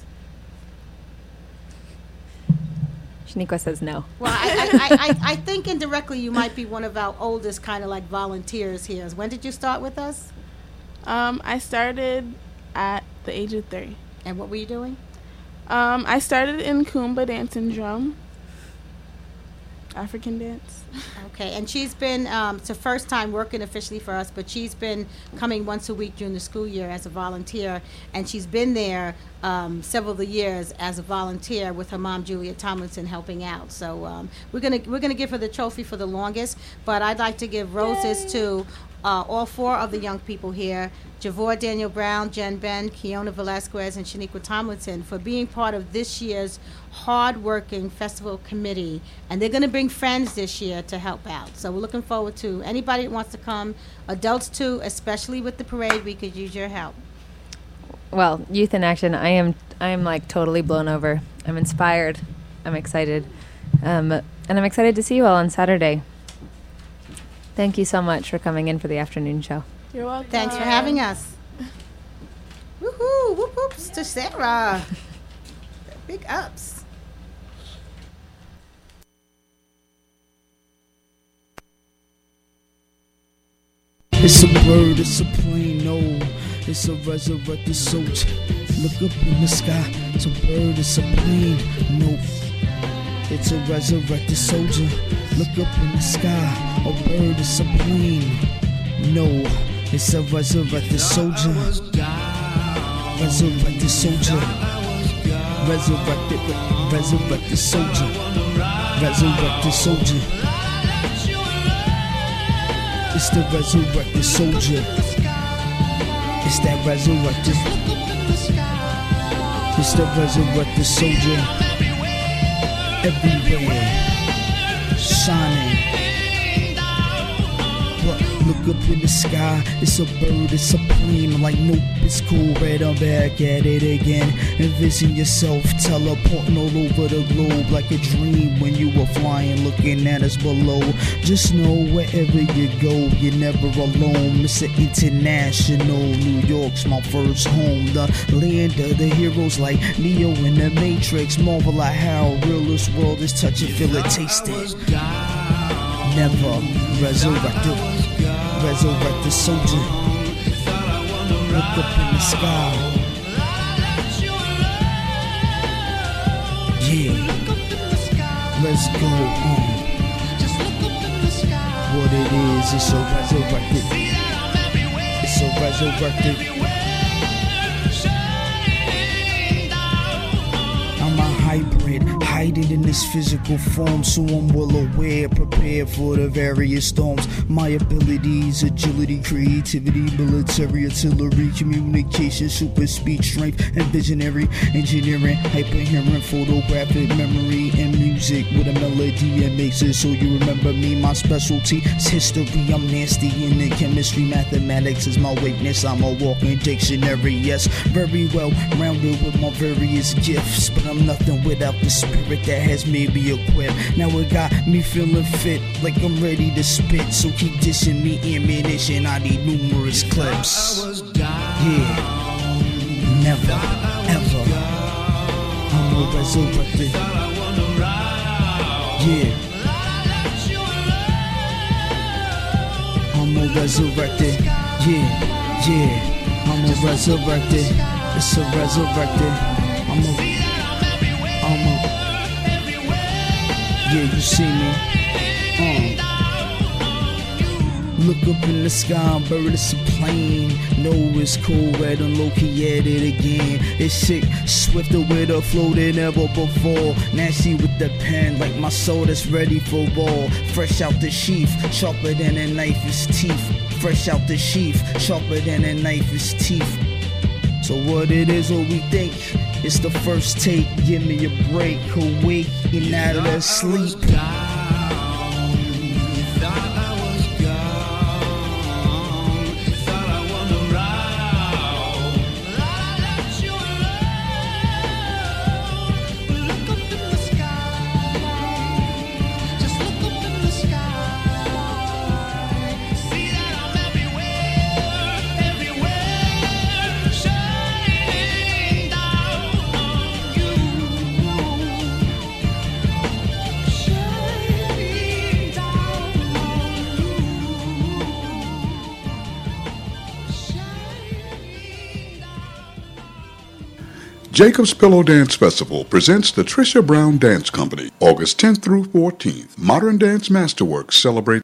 Shaniqua says no.
Well, I, I, I, I think indirectly you might be one of our oldest kind of like volunteers here. When did you start with us?
Um, I started at the age of three.
And what were you doing?
Um, I started in Kumba dance and drum, African dance.
Okay, and she's been, um, it's her first time working officially for us, but she's been coming once a week during the school year as a volunteer, and she's been there um, several of the years as a volunteer with her mom, Julia Tomlinson, helping out. So um, we're gonna we're gonna give her the trophy for the longest, but I'd like to give roses Yay. to uh, all four of the young people here: Javor Daniel Brown, Jen Ben, Kiona Velasquez, and Shaniqua Tomlinson, for being part of this year's hard-working festival committee, and they're going to bring friends this year to help out. So we're looking forward to anybody that wants to come, adults too, especially with the parade. We could use your help.
Well, Youth in Action, I am I am like totally blown over. I'm inspired. I'm excited, um, and I'm excited to see you all on Saturday. Thank you so much for coming in for the afternoon show.
You're welcome.
Thanks for having us. Woohoo! Whoop whoops to Sarah. Big ups.
It's a bird, it's a plane, no. It's a resurrected soul. Look up in the sky. It's a bird, it's a plane, no. It's a resurrected soldier. Look up in the sky, a bird is a plane. No, it's a resurrected soldier. Resurrected soldier. Resurrected, re- resurrected soldier. Resurrected soldier. It's the resurrected soldier. It's that resurrected. It's the resurrected soldier. Everywhere, shining. But look up in the sky, it's a bird, it's a plane. I'm like, nope, it's cool, right, I'm back at it again. Envision yourself teleporting all over the globe like a dream when you were flying, looking at us below. Just know wherever you go, you're never alone. Mister International, New York's my first home. The land of the heroes like Neo in the Matrix. Marvel at how real this world is, touch it, feel it, taste it. Never resurrected, resurrected soldier. Look up in the sky. Yeah, let's go on. What it is, it's a resurrected. It's a resurrected. I'm a hybrid, hiding in this physical form, so I'm well aware, prepared for the various storms. My abilities, agility, creativity, military, artillery, communication, super speed, strength, and visionary engineering, hyper-hearing, photographic memory, and music with a melody and makes it so you remember me. My specialty is history, I'm nasty in the chemistry, mathematics is my weakness, I'm a walking dictionary, yes, very well rounded with my various gifts, but I'm nothing without the spirit that has made me equipped. Now it got me feeling fit, like I'm ready to spit, so keep dishing me ammunition, I need numerous clips. Yeah, never, ever, I'm a resurrected. Yeah, I'm a resurrected. Yeah, yeah, I'm a resurrected. It's a resurrected. I'm a I'm a, yeah, you see me, uh. Look up in the sky, bird, it's a plane. No, it's cool, red and low-key at it again. It's sick, swifter with a flow than ever before. Nasty with the pen, like my soul that's ready for war. Fresh out the sheath, sharper than a knife's teeth. Fresh out the sheath, sharper than a knife's teeth. So what it is, what we think, it's the first take. Give me a break, awake and out of that sleep.
Jacob's Pillow Dance Festival presents the Trisha Brown Dance Company, August tenth through fourteenth. Modern Dance Masterworks celebrate